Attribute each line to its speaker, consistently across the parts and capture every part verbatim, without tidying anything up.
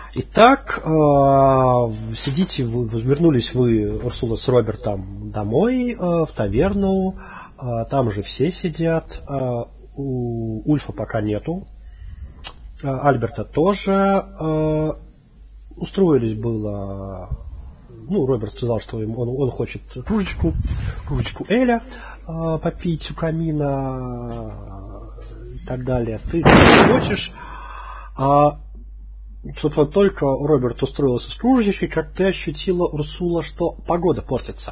Speaker 1: Итак, э, сидите, вы, вернулись вы, Урсула, с Робертом домой, э, в таверну. Э, там же все сидят. Э, у Ульфа пока нету. Э, Альберта тоже. Э, устроились было... Ну, Роберт сказал, что ему, он, он хочет кружечку, кружечку Эля э, попить у камина э, и так далее. Ты хочешь... А, собственно, только Роберт устроился с кружечкой, как ты ощутила, Урсула, что погода портится.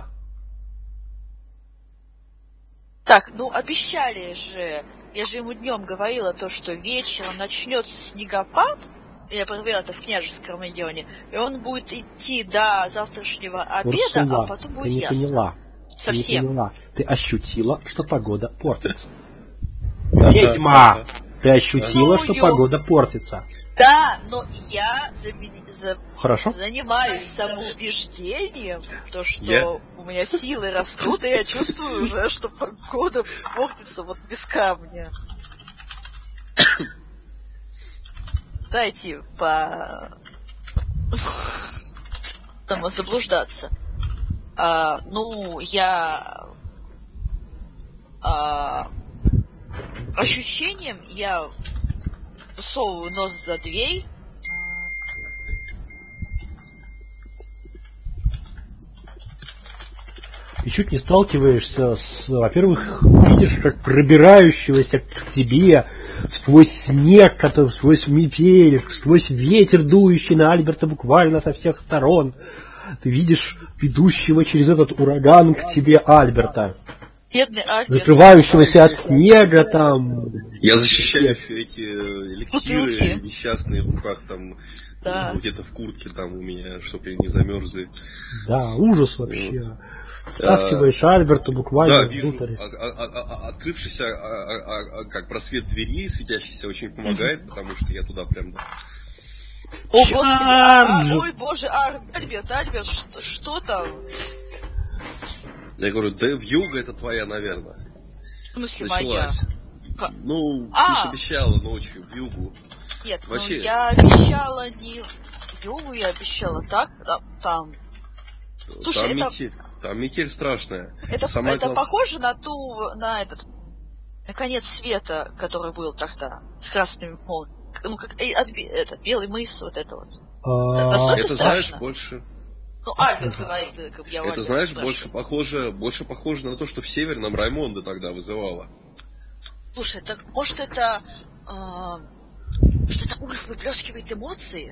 Speaker 2: Так, ну обещали же, я же ему днем говорила то, что вечером начнется снегопад, я провела это в княжеском районе, и он будет идти до завтрашнего обеда,
Speaker 1: Урсула,
Speaker 2: а потом будет
Speaker 1: ты не
Speaker 2: ясно.
Speaker 1: поняла.
Speaker 2: Совсем.
Speaker 1: Ты не поняла. Ты ощутила, что погода портится. Ведьма! Ты ощутила, что погода портится.
Speaker 2: Да, но я за, за,
Speaker 1: Хорошо.
Speaker 2: занимаюсь самоубеждением, то, что
Speaker 3: Я?
Speaker 2: у меня силы растут, и я чувствую уже, что погода портится вот без камня. Дайте по... самозаблуждаться. А, ну, я... А, ощущением я высовываю нос за дверь.
Speaker 1: И чуть не сталкиваешься с... Во-первых, видишь, как пробирающегося к тебе сквозь снег, который, сквозь метель, сквозь ветер, дующий на Альберта буквально со всех сторон. Ты видишь ведущего через этот ураган к тебе Альберта.
Speaker 2: Бедный Альберт.
Speaker 1: Закрывающегося от снега там.
Speaker 3: Я защищаю все эти эликсиры
Speaker 2: Бутылки.
Speaker 3: несчастные в руках там,
Speaker 2: Да.
Speaker 3: где-то в куртке там у меня, чтобы я не замерзли.
Speaker 1: Да, ужас вообще. Втаскиваешь Альберта буквально
Speaker 3: да, вижу,
Speaker 1: внутрь.
Speaker 3: а, а, а, открывшийся а, а, а, как просвет двери светящийся очень помогает, потому что я туда прям... Да.
Speaker 2: О, господи, а, а, ой, боже, а, Альберт, Альберт, что, что там?
Speaker 3: Я говорю, да вьюга это твоя, наверное.
Speaker 2: В смысле
Speaker 3: Началась.
Speaker 2: моя?
Speaker 3: Ну,
Speaker 2: а!
Speaker 3: ты же обещала ночью вьюгу.
Speaker 2: Нет,
Speaker 3: вообще...
Speaker 2: ну я обещала не вьюгу, я обещала так, да, там... Слушай,
Speaker 3: там
Speaker 2: это...
Speaker 3: метель, там метель страшная.
Speaker 2: Это,
Speaker 3: Сама
Speaker 2: это
Speaker 3: глав...
Speaker 2: похоже на ту, на этот, на конец света, который был тогда, с красными молниями. Ну, как, э, от, это, белый мыс, вот это вот.
Speaker 1: А...
Speaker 3: Это, знаешь, больше...
Speaker 2: Ну, Альберт говорит, как я
Speaker 3: Это, знаешь, больше похоже, больше похоже на то, что в Северном Раймонда тогда вызывало.
Speaker 2: Слушай, так может это... Э, что это Ульф выплескивает эмоции?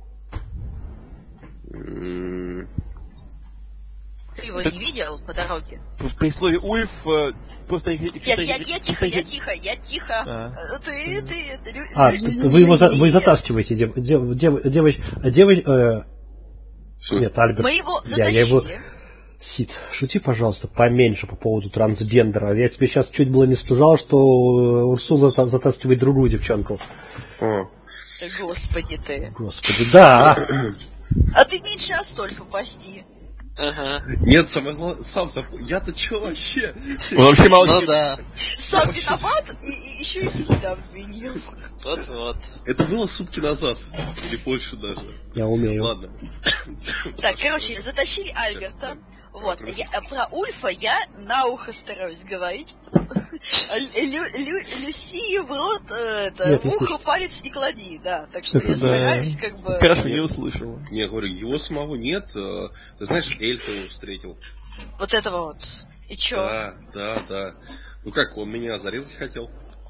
Speaker 3: Mm.
Speaker 2: Ты его так... не видел по дороге?
Speaker 4: При слове Ульф э, просто...
Speaker 2: Нет, я, я, я тихо, я тихо, я тихо.
Speaker 4: А.
Speaker 2: Ты, ты, ты...
Speaker 1: А, вы его за, вы затаскиваете, дев, дев, дев, девоч... девоч э... Нет, Альберт.
Speaker 2: Мы его затащили.
Speaker 1: Я, я его... Сид, шути, пожалуйста, поменьше по поводу трансгендера. Я тебе сейчас чуть было не стужал, что Урсула затаскивает другую девчонку.
Speaker 3: О.
Speaker 2: Господи ты.
Speaker 1: Господи, да.
Speaker 2: А ты меньше Астольфа пасти.
Speaker 3: Ага. Нет, самое главное, сам я-то чё вообще?
Speaker 4: Он вообще молчит.
Speaker 5: Ну да.
Speaker 2: Сам виноват и, и еще и Сида обвинил.
Speaker 5: Вот-вот.
Speaker 3: Это было сутки назад. Или больше даже.
Speaker 1: Я умею.
Speaker 3: Ладно.
Speaker 2: Так, короче, затащили Альберта. Вот, я, про Ульфа я на ухо стараюсь говорить. Лю, Лю, Люси в рот, это,
Speaker 1: Нет,
Speaker 2: в ухо палец не клади, да. Так что
Speaker 4: это
Speaker 2: я
Speaker 4: да.
Speaker 2: стараюсь как бы...
Speaker 4: Хорошо, не услышала.
Speaker 3: Не, говорю, его самого нет. Ты знаешь, эльфа его встретил.
Speaker 2: Вот этого вот. И чё?
Speaker 3: Да, да, да. Ну как, он меня зарезать хотел.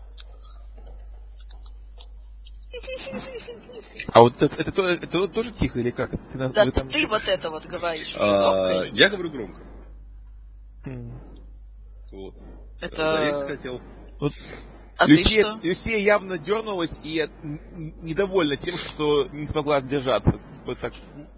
Speaker 4: А вот это, это, это, это тоже тихо или как? Ты,
Speaker 2: да,
Speaker 4: ты, там...
Speaker 2: ты вот это вот говоришь.
Speaker 3: А, я говорю громко.
Speaker 4: Mm.
Speaker 3: Вот.
Speaker 2: Это...
Speaker 3: Зарезать хотел.
Speaker 4: Вот.
Speaker 2: А
Speaker 4: Люсия,
Speaker 2: ты что?
Speaker 4: Люсия явно дернулась и недовольна тем, что не смогла сдержаться. Вот так.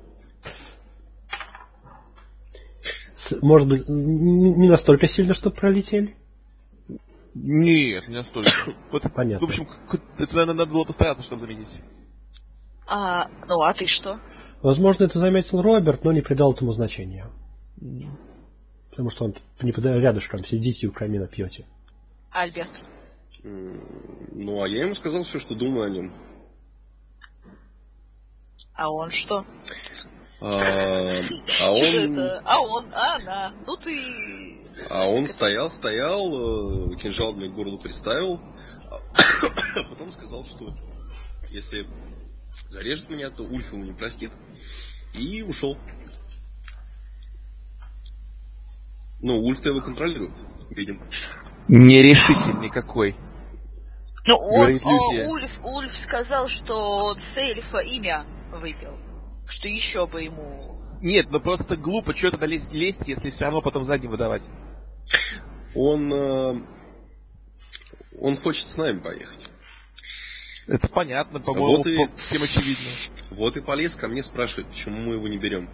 Speaker 1: Может быть, не настолько сильно, что пролетели?
Speaker 4: Нет, не настолько. Вот,
Speaker 1: понятно.
Speaker 4: В общем, это наверное, надо было постараться, чтобы заметить.
Speaker 2: А, ну, а ты что?
Speaker 1: Возможно, это заметил Роберт, но не придал этому значения. Mm. Потому что он не рядышком сидите и у камина пьете.
Speaker 2: Альберт.
Speaker 3: Mm, ну, а я ему сказал все, что думаю о нем.
Speaker 2: А он что?
Speaker 3: А, а
Speaker 2: Что
Speaker 3: он,
Speaker 2: это? А он, а она. Ну ты...
Speaker 3: а он стоял, стоял, э, кинжал мне к горлу приставил, а потом сказал, что если зарежет меня, то Ульф ему не простит, и ушел. Ну, Ульф его контролирует, видимо.
Speaker 4: Нерешительный какой.
Speaker 2: Ну, он,
Speaker 4: Говорит
Speaker 2: о,
Speaker 4: Люсия.
Speaker 2: Ульф, Ульф сказал, что он с эльфа имя выпил. Что еще бы ему...
Speaker 4: Нет, ну просто глупо, что тогда лезть, лезть, если все равно потом задним выдавать.
Speaker 3: Он, э, он хочет с нами поехать.
Speaker 4: Это понятно, по-моему,
Speaker 3: Вот и-
Speaker 4: по- всем очевидно.
Speaker 3: Вот и полез ко мне спрашивать, почему мы его не берем.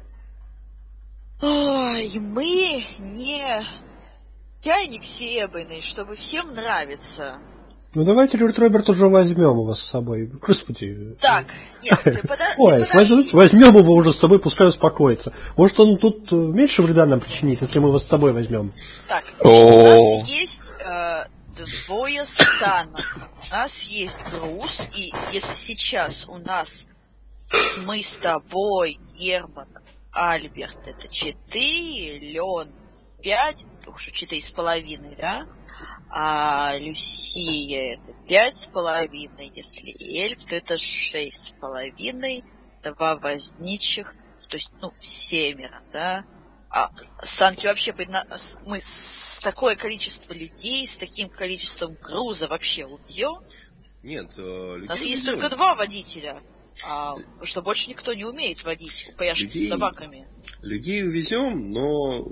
Speaker 2: Ой, мы не чайник серебряный, чтобы всем нравиться.
Speaker 1: Ну давайте, Лорд Роберт, уже возьмем его с собой. Господи.
Speaker 2: Так, нет, ты пода-
Speaker 1: Ой,
Speaker 2: ты подожди.
Speaker 1: возьм- возьмем его уже с собой, пускай успокоится. Может, он тут э, меньше вреда нам причинит, если мы его с собой возьмем.
Speaker 2: Так,
Speaker 4: О.
Speaker 2: у нас есть э, двое санок, у нас есть груз, и если сейчас у нас мы с тобой, Герман, Альберт, это четыре, Леон пять, уж четыре с половиной, да? А Люсия это пять с половиной, если эльф, то это шесть с половиной, два возничих, то есть, ну, семеро, да? А санки вообще, предна- с- мы с такое количество людей, с таким количеством груза вообще убьем?
Speaker 3: Нет, э,
Speaker 2: У
Speaker 3: людей
Speaker 2: нас есть
Speaker 3: увезем.
Speaker 2: только два водителя, а, потому что больше никто не умеет водить упряжки
Speaker 3: Людей-
Speaker 2: с собаками.
Speaker 3: Людей увезем, но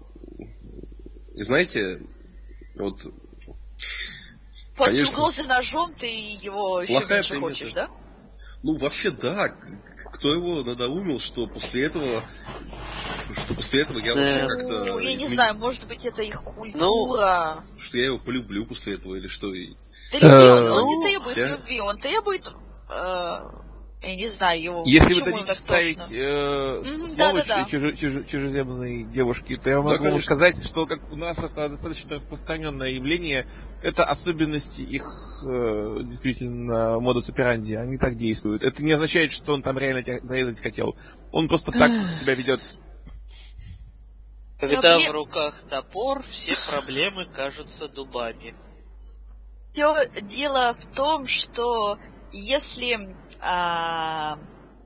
Speaker 3: знаете, вот
Speaker 2: После
Speaker 3: конечно.
Speaker 2: угрозы ножом ты его еще
Speaker 3: Плохая
Speaker 2: меньше
Speaker 3: примета.
Speaker 2: хочешь, да?
Speaker 3: ну вообще да, кто его надоумил, что после этого, что после этого я
Speaker 5: Да.
Speaker 3: вообще как-то,
Speaker 2: Ну, я не
Speaker 3: измен-
Speaker 2: знаю, может быть, это их культура.
Speaker 3: что я его полюблю после этого или что. И-
Speaker 2: Ты любви, он, он
Speaker 5: Ну,
Speaker 2: не требует
Speaker 3: я-
Speaker 2: любви, он требует, э, я не знаю, его...
Speaker 4: Если вы
Speaker 2: почему
Speaker 4: дадите
Speaker 2: так
Speaker 4: вставить
Speaker 2: тошно?
Speaker 4: э,
Speaker 2: Мгм,
Speaker 4: слово
Speaker 2: да-да-да.
Speaker 4: чужи- чужи- чужеземной девушки, то я
Speaker 3: Да,
Speaker 4: могу вам
Speaker 3: конечно.
Speaker 4: сказать, что как у нас это достаточно распространенное явление, это особенности их э, действительно модус операнди, они так действуют. Это не означает, что он там реально тебя зарезать хотел. Он просто так себя ведет.
Speaker 5: Когда
Speaker 2: Проблем-
Speaker 5: в руках топор, все проблемы кажутся дубами.
Speaker 2: Всё дело в том, что если... а,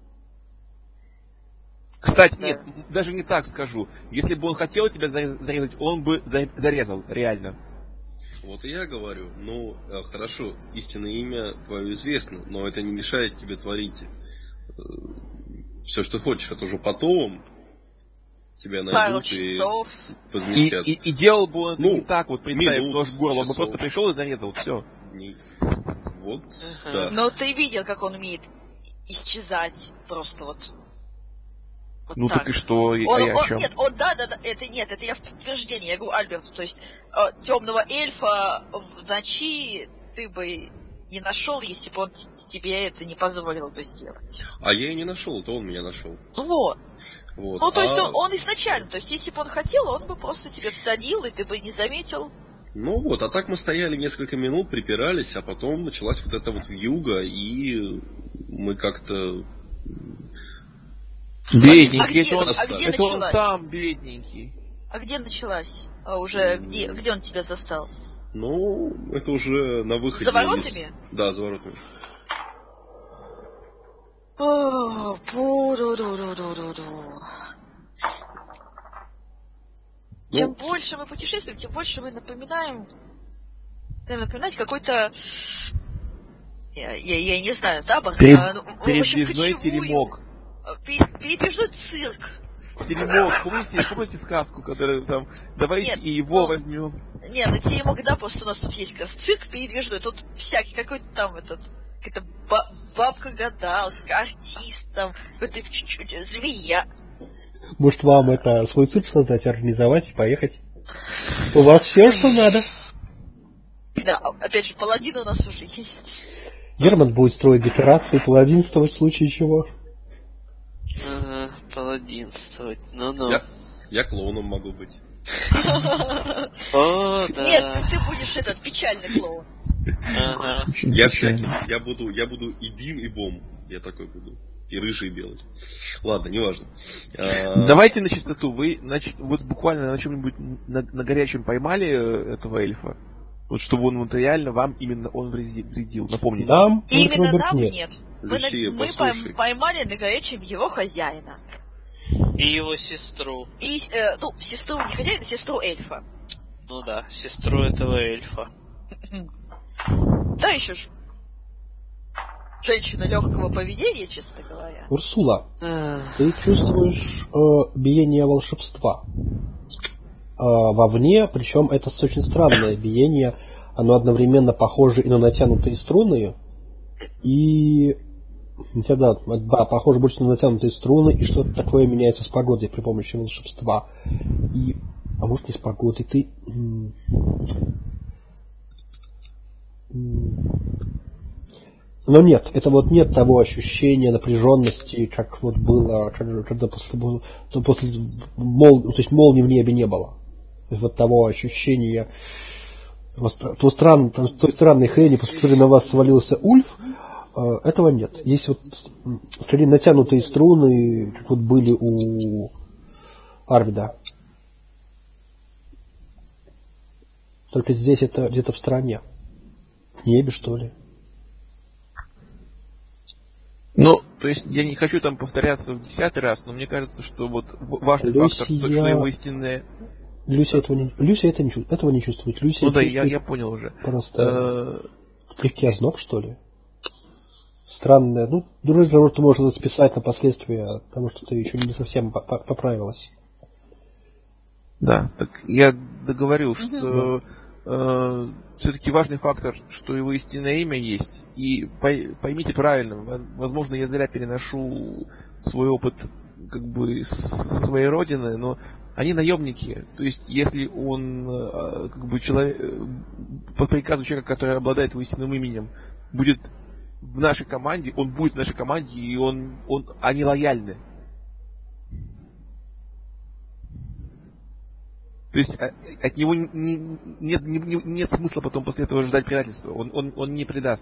Speaker 4: Кстати,
Speaker 2: Да.
Speaker 4: нет, даже не так скажу. Если бы он хотел тебя зарез- зарезать, он бы за- зарезал, реально.
Speaker 3: Вот и я говорю, ну э, хорошо, истинное имя твое известно, но это не мешает тебе творить все, что хочешь, это уже потом тебя
Speaker 2: пару
Speaker 3: найдут и
Speaker 2: часов...
Speaker 4: И,
Speaker 3: возместят.
Speaker 4: и, и делал бы он это
Speaker 3: Ну,
Speaker 4: не так, вот представив
Speaker 3: минут,
Speaker 4: нож в горло, он бы
Speaker 3: часов.
Speaker 4: просто пришел и зарезал, все.
Speaker 3: Не- Вот,
Speaker 5: Ага.
Speaker 3: да.
Speaker 2: Но ты видел, как он умеет исчезать просто вот... вот
Speaker 4: Ну
Speaker 2: так.
Speaker 4: так и что, и-
Speaker 2: Он,
Speaker 4: а я
Speaker 2: он-
Speaker 4: о чем?
Speaker 2: нет, он, да, да, да, это нет, это я в подтверждение, я говорю Альберту, то есть э, темного эльфа в ночи ты бы не нашел, если бы он т- тебе это не позволил бы сделать.
Speaker 3: А я и не нашел, это он меня нашел.
Speaker 2: Ну вот.
Speaker 3: Вот.
Speaker 2: Ну, то есть
Speaker 3: А-
Speaker 2: он, он изначально, то есть если бы он хотел, он бы просто тебя всадил, и ты бы не заметил.
Speaker 3: Ну вот, а так мы стояли несколько минут, припирались, а потом началась вот эта вот вьюга, и мы как-то...
Speaker 4: Бедненький,
Speaker 2: А где-
Speaker 4: это он,
Speaker 2: а где
Speaker 4: это он
Speaker 2: началась?
Speaker 4: сам бедненький.
Speaker 2: А где началась? А уже где, где он тебя застал?
Speaker 3: Ну, это уже на выходе.
Speaker 2: За воротами?
Speaker 3: из- Да, за воротами.
Speaker 2: О, пу-ду-ду-ду-ду-ду-ду. Чем
Speaker 3: Ну,
Speaker 2: больше мы путешествуем, тем больше мы напоминаем, наверное, напоминать какой-то, я, я, я не знаю, табор,
Speaker 4: Перед-
Speaker 2: а, ну, в общем,
Speaker 4: Передвижной
Speaker 2: кочевую,
Speaker 4: теремок.
Speaker 2: а, пе- передвижной цирк.
Speaker 4: Теремок, помните, помните сказку, которая там, давайте
Speaker 2: Нет,
Speaker 4: и его
Speaker 2: ну,
Speaker 4: возьмем.
Speaker 2: Не, ну теремок, да, просто у нас тут есть как раз цирк передвижной, тут всякий какой-то там этот, какая-то ба- бабка-гадалка, артист там, какой-то чуть-чуть змея.
Speaker 1: Может, вам это свой цирк создать, организовать и поехать? У вас все, что надо.
Speaker 2: Да, опять же, паладин у нас уже есть.
Speaker 1: Герман будет строить декорации, паладинствовать в случае чего.
Speaker 5: Ага, паладинствовать. Ну-ну.
Speaker 3: я, я клоуном могу быть.
Speaker 5: О, да.
Speaker 2: Нет, ты, ты будешь этот печальный клоун.
Speaker 5: Ага.
Speaker 3: Я всякий. Я буду, я буду и Бим, и Бом. Я такой буду. И рыжий, и белый. Ладно, неважно.
Speaker 4: Давайте на чистоту. Вы нач... вот буквально на чем-нибудь на, на горячем поймали этого эльфа? Вот чтобы он вот реально вам именно он вредил. Напомните.
Speaker 1: Нам
Speaker 2: именно нам нет.
Speaker 1: нет.
Speaker 2: Мы,
Speaker 3: Люсия,
Speaker 2: на... мы
Speaker 3: послушай.
Speaker 2: поймали на горячем его хозяина.
Speaker 5: И его сестру.
Speaker 2: И, э, ну, сестру не хозяина, сестру эльфа.
Speaker 5: Ну да, сестру этого эльфа.
Speaker 2: Да еще ж женщина легкого поведения, честно говоря.
Speaker 1: Урсула, ты чувствуешь э, биение волшебства э, вовне, причем это очень странное биение. Оно одновременно похоже и на натянутые струны, и да, да, похоже больше на натянутые струны, и что-то такое меняется с погодой при помощи волшебства. И, а может не с погодой, ты... Но нет, это вот нет того ощущения напряженности, как вот было, как, когда после, после мол, то есть молнии в небе не было. То есть вот того ощущения той, стран, той странной хрени, после которой на вас свалился Ульф, этого нет. Есть вот скорее натянутые струны, как вот были у Арвида. Только здесь это где-то в стороне. В небе, что ли.
Speaker 4: Ну, то есть я не хочу там повторяться в десятый раз, но мне кажется, что вот важный
Speaker 1: Люсия...
Speaker 4: фактор, что его истинная...
Speaker 1: Люся этого не, Люся это не, этого не чувствует. Люся
Speaker 4: ну да, я, я понял уже.
Speaker 1: Просто легкий озноб, что ли. Странное. Ну, другой разговор ты можешь списать на последствия, потому что ты еще не совсем поправилась.
Speaker 4: Да, так я договорил, что э, все-таки важный фактор, что его истинное имя есть. И поймите правильно, возможно, я зря переношу свой опыт как бы со своей родины, но они наемники. То есть, если он как бы человек по приказу человека, который обладает его истинным именем, будет в нашей команде, он будет в нашей команде, и он, он они лояльны. То есть от него не, нет, не, нет смысла потом после этого ждать предательства. Он, он, он не предаст.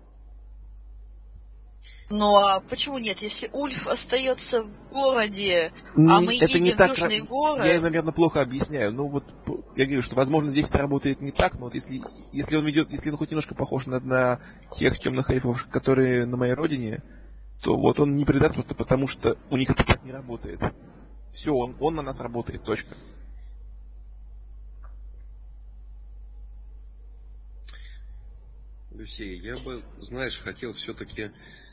Speaker 2: Ну а почему нет? Если Ульф остается в городе, а мы
Speaker 4: это
Speaker 2: едем
Speaker 4: не
Speaker 2: в
Speaker 4: так,
Speaker 2: южные горы...
Speaker 4: Я, наверное, плохо объясняю. Ну вот я говорю, что возможно здесь это работает не так, но вот если, если он ведет, если он хоть немножко похож на, на тех темных эльфов, которые на моей родине, то вот он не предаст просто потому, что у них это так не работает. Все, он, он на нас работает, точка.
Speaker 3: Люсия, я бы, знаешь, хотел все-таки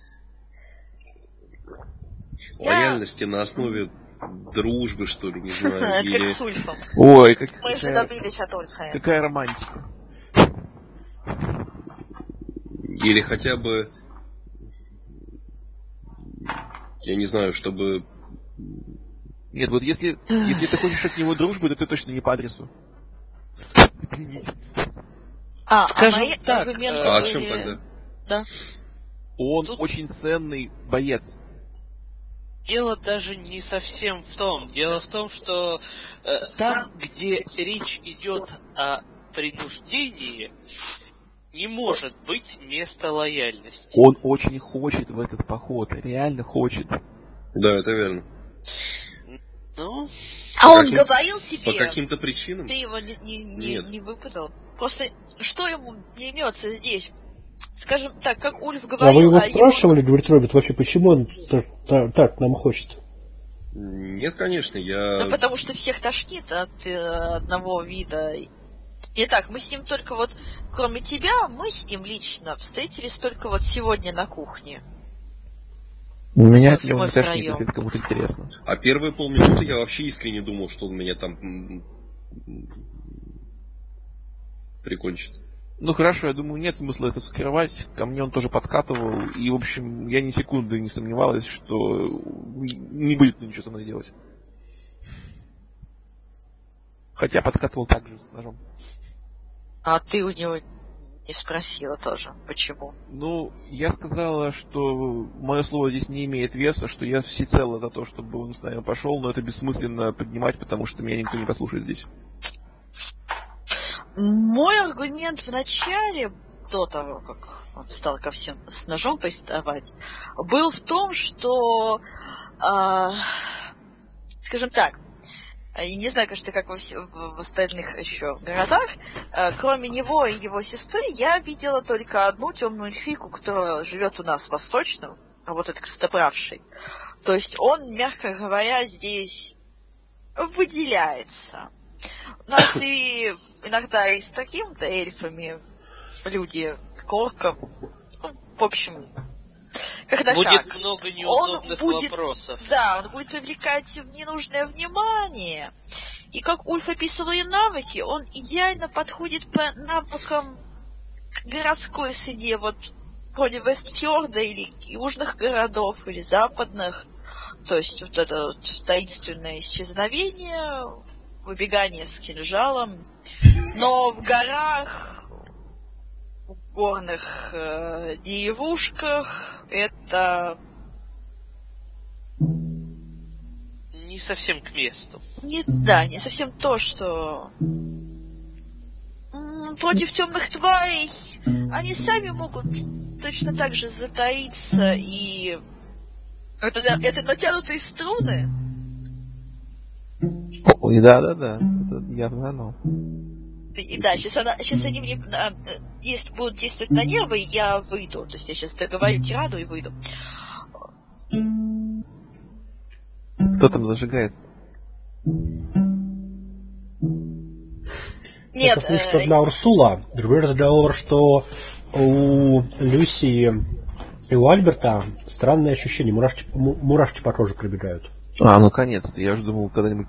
Speaker 2: Я...
Speaker 3: лояльности на основе дружбы, что ли, не знаю.
Speaker 2: Это
Speaker 3: или...
Speaker 2: как с Ульфом.
Speaker 4: Ой, как,
Speaker 2: Мы же
Speaker 4: какая,
Speaker 2: добились от Ульфа.
Speaker 4: Какая романтика.
Speaker 3: Или хотя бы, я не знаю, чтобы...
Speaker 4: Нет, вот если, если ты хочешь от него дружбы, то ты точно не по адресу.
Speaker 2: А,
Speaker 5: скажем
Speaker 2: а мои
Speaker 5: так,
Speaker 2: аргументы
Speaker 3: А о
Speaker 2: были...
Speaker 3: чем тогда?
Speaker 2: Да.
Speaker 4: Он
Speaker 5: Тут...
Speaker 4: очень ценный боец.
Speaker 5: Дело даже не совсем в том. Дело в том, что э, там, где речь идет о принуждении, не может быть места лояльности.
Speaker 4: Он очень хочет в этот поход, реально хочет.
Speaker 3: Да, это верно.
Speaker 5: Ну...
Speaker 2: А
Speaker 3: по
Speaker 2: он
Speaker 3: каким...
Speaker 2: говорил себе...
Speaker 3: По каким-то причинам?
Speaker 2: Ты его не, не, не,
Speaker 3: Нет.
Speaker 2: не выпытал. Просто что ему не имется здесь? Скажем так, как Ульф
Speaker 1: А вы
Speaker 2: говорил...
Speaker 1: его
Speaker 2: а
Speaker 1: спрашивали,
Speaker 2: его...
Speaker 1: говорит Роберт, вообще, почему он так, так, так нам хочет?
Speaker 3: Нет, конечно, я...
Speaker 2: Ну, потому что всех тошнит от э, одного вида. Итак, мы с ним только вот, кроме тебя, мы с ним лично встретились только вот сегодня на кухне.
Speaker 4: Меня
Speaker 2: Мы-
Speaker 4: от него
Speaker 2: мы
Speaker 4: не тошнит,
Speaker 2: втроем.
Speaker 4: если это кому-то интересно.
Speaker 3: А первые полминуты я вообще искренне думал, что он меня там м, прикончит.
Speaker 4: Ну хорошо, я думаю, нет смысла это скрывать. Ко мне он тоже подкатывал. И, в общем, я ни секунды не сомневалась, что не будет ничего со мной делать. Хотя подкатывал так же с ножом.
Speaker 2: А ты у него не спросила тоже, почему.
Speaker 4: Ну, я сказала, что мое слово здесь не имеет веса, что я всецело за то, чтобы он с нами пошел, но это бессмысленно поднимать, потому что меня никто не послушает здесь.
Speaker 2: Мой аргумент в начале, до того, как он стал ко всем с ножом приставать, был в том, что, э, скажем так, я не знаю, конечно, как во вс- в, в остальных еще городах, э, кроме него и его сестры, я видела только одну темную эльфийку, которая живет у нас в Восточном, работает костоправшей. То есть он, мягко говоря, здесь выделяется. У нас и иногда и с такими-то эльфами люди к оркам, ну, в общем, когда
Speaker 5: будет
Speaker 2: как.
Speaker 5: много неудобных
Speaker 2: Он будет,
Speaker 5: вопросов.
Speaker 2: Да, он будет привлекать ненужное внимание. И как Ульф описывая навыки, он идеально подходит по навыкам к городской среде, вот вроде Вестфьорда или южных городов, или западных. То есть вот это вот таинственное исчезновение, выбегание с кинжалом. Но в горах, в горных э, деревушках это
Speaker 5: Не совсем к месту.
Speaker 2: не, да, не совсем то, что м, против темных тварей они сами могут точно так же затаиться, и это, это натянутые струны.
Speaker 4: Ой, да-да-да, это явно оно.
Speaker 2: И, и да, сейчас, она, сейчас они мне а, есть, будут действовать на нервы, и я выйду. То есть я сейчас договорю тираду и выйду.
Speaker 4: Кто там зажигает?
Speaker 2: Нет,
Speaker 1: Это слышит
Speaker 2: э,
Speaker 1: одна Урсула. Другой разговор, что у Люси и у Альберта странное ощущение. Мурашки, му- мурашки по коже пробегают.
Speaker 4: А, ну наконец-то. Я уже думал, когда-нибудь...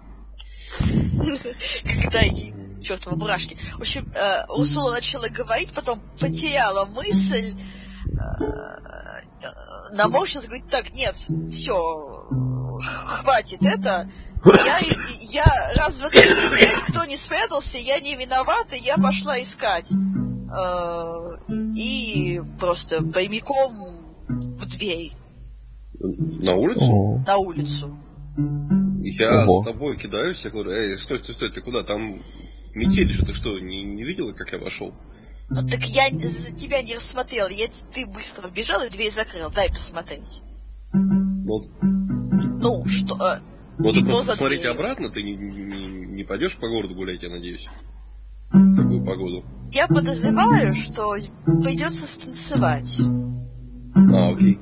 Speaker 2: когда эти чертовы мурашки. В общем, э, Урсула начала говорить, потом потеряла мысль, э, наморщилась, говорит, так, нет, все, хватит это. Я, я раз, два, три, четыре, никто не спрятался, я не виновата, я пошла искать. Э, и просто прямиком в дверь.
Speaker 3: На улицу?
Speaker 4: О,
Speaker 2: На улицу.
Speaker 3: Я
Speaker 4: Ого.
Speaker 3: с тобой кидаюсь, я говорю, эй, стой, стой, стой, ты куда? Там метель же, ты что, не, не видела, как я вошел?
Speaker 2: Ну, так я за тебя не рассмотрела, я, ты быстро бежал и дверь закрыл, дай посмотреть.
Speaker 3: Ну,
Speaker 2: Ну, что, э,
Speaker 3: ну ты
Speaker 2: что
Speaker 3: просто
Speaker 2: за
Speaker 3: посмотрите
Speaker 2: дверь?
Speaker 3: обратно, ты не, не, не пойдешь по городу гулять, я надеюсь. В такую погоду.
Speaker 2: Я подозреваю, что придется станцевать.
Speaker 3: А, окей.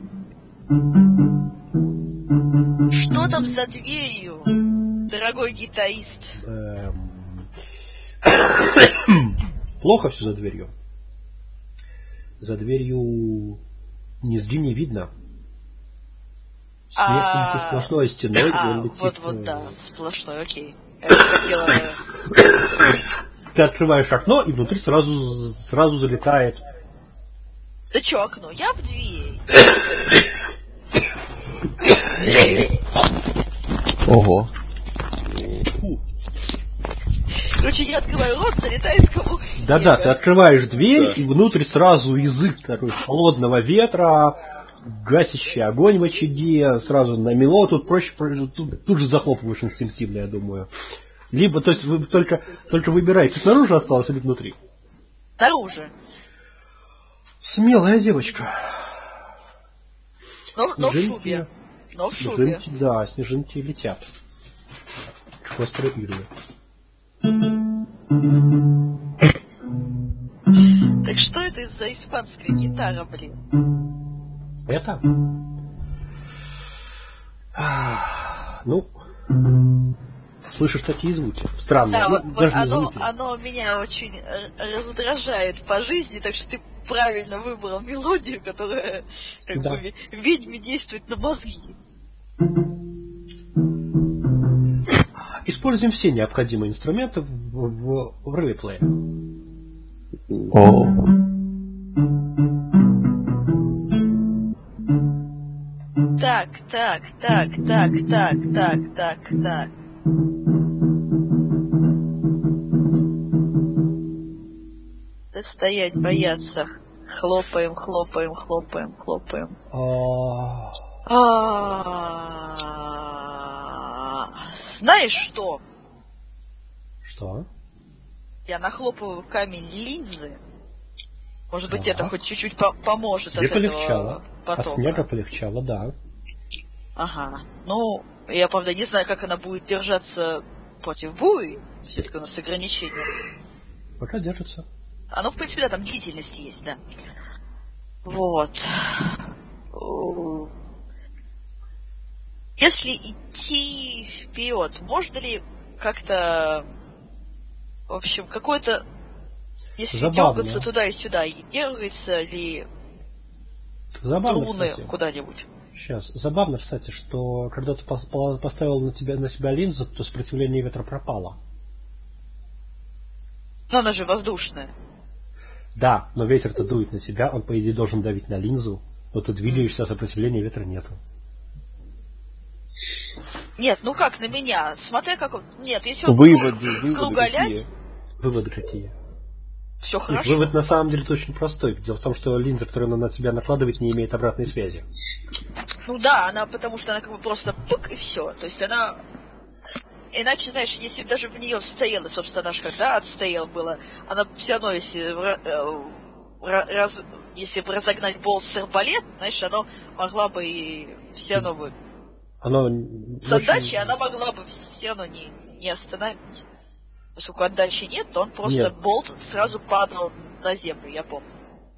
Speaker 2: Что там за дверью, дорогой гитарист?
Speaker 1: Эм, Плохо все за дверью. За дверью низги не видно. Снег
Speaker 2: А,
Speaker 1: идет сплошной стеной, и
Speaker 2: а,
Speaker 1: он летит.
Speaker 2: вот, вот,
Speaker 1: э,
Speaker 2: да, сплошной, окей. Я же хотела...
Speaker 1: Ты открываешь окно, и внутри сразу, сразу залетает.
Speaker 2: Да чё окно? Я в дверь.
Speaker 4: Ого.
Speaker 1: Фу.
Speaker 2: Короче, я открываю рот, залетает комок снега.
Speaker 1: Да-да, ты открываешь дверь,
Speaker 3: Да.
Speaker 1: и внутрь сразу язык такой холодного ветра, гасящий огонь в очаге, сразу намело, тут проще, тут, тут же захлопываешь инстинктивно, я думаю. Либо, то есть вы только, только выбираете, снаружи осталось или внутри.
Speaker 2: Снаружи.
Speaker 1: Смелая девочка.
Speaker 2: Но, но в
Speaker 1: Снежинки-
Speaker 2: шубе. Но в шубе.
Speaker 1: Снежинки, да, снежинки летят. Конструируют.
Speaker 2: Так что это за испанская гитара, блин?
Speaker 1: Это? А, Ну, слышишь такие звуки? Странные.
Speaker 2: Да,
Speaker 1: Ну,
Speaker 2: вот, вот
Speaker 1: даже не
Speaker 2: оно,
Speaker 1: звуки.
Speaker 2: оно меня очень э, раздражает по жизни, так что ты правильно выбрал мелодию, которая как
Speaker 1: Да.
Speaker 2: бы ве- ведьме действует на мозги.
Speaker 1: Используем все необходимые инструменты в, в, в ролеплее.
Speaker 4: О.
Speaker 2: Так, так, так, так, так, так, так, так. Да стоять, бояться. Хлопаем, хлопаем, хлопаем, хлопаем.
Speaker 1: А,
Speaker 2: А, знаешь что?
Speaker 1: Что?
Speaker 2: Я нахлопываю камень линзы, Может быть,
Speaker 1: Да.
Speaker 2: это хоть чуть-чуть по- поможет
Speaker 1: Тебе
Speaker 2: от
Speaker 1: полегчало.
Speaker 2: этого потока.
Speaker 1: От снега полегчало, да.
Speaker 2: Ага. Ну, я, правда, не знаю, как она будет держаться против бури. Все-таки у нас ограничения.
Speaker 1: Пока держится.
Speaker 2: А ну, в принципе, да, там длительность есть, да. Вот. Если идти вперед, можно ли как-то, в общем, какой-то, если
Speaker 1: Забавно.
Speaker 2: дергаться туда и сюда, и дергается ли
Speaker 1: Забавно,
Speaker 2: руны
Speaker 1: кстати.
Speaker 2: куда-нибудь?
Speaker 1: Сейчас. Забавно, кстати, что когда ты пос- по- поставил на, тебя, на себя линзу, то сопротивление ветра пропало.
Speaker 2: Но она же воздушная.
Speaker 1: Да, но ветер-то дует на тебя, он, по идее, должен давить на линзу, но ты двигаешься, а сопротивления ветра нету.
Speaker 2: Нет, ну как на меня? Смотря как он... Нет, если он
Speaker 4: Выводы,
Speaker 2: круг-
Speaker 4: выводы
Speaker 2: круголять,
Speaker 4: какие?
Speaker 1: Выводы какие?
Speaker 2: все
Speaker 1: Нет,
Speaker 2: хорошо.
Speaker 1: вывод на самом деле очень простой. Дело в том, что линза, которую она на тебя накладывает, не имеет обратной связи.
Speaker 2: Ну да, она, потому что она как бы просто пык и все. То есть она... Иначе, знаешь, если даже в нее стояла, собственно, она же когда отстояла было, она все равно, если, э, раз, если бы разогнать болт с арбалет, знаешь, оно могла бы и все равно бы...
Speaker 1: Оно
Speaker 2: С отдачей
Speaker 1: очень...
Speaker 2: она могла бы все равно не, не остановить. Поскольку отдачи нет, то он просто
Speaker 1: Нет.
Speaker 2: болт сразу падал на землю, я помню.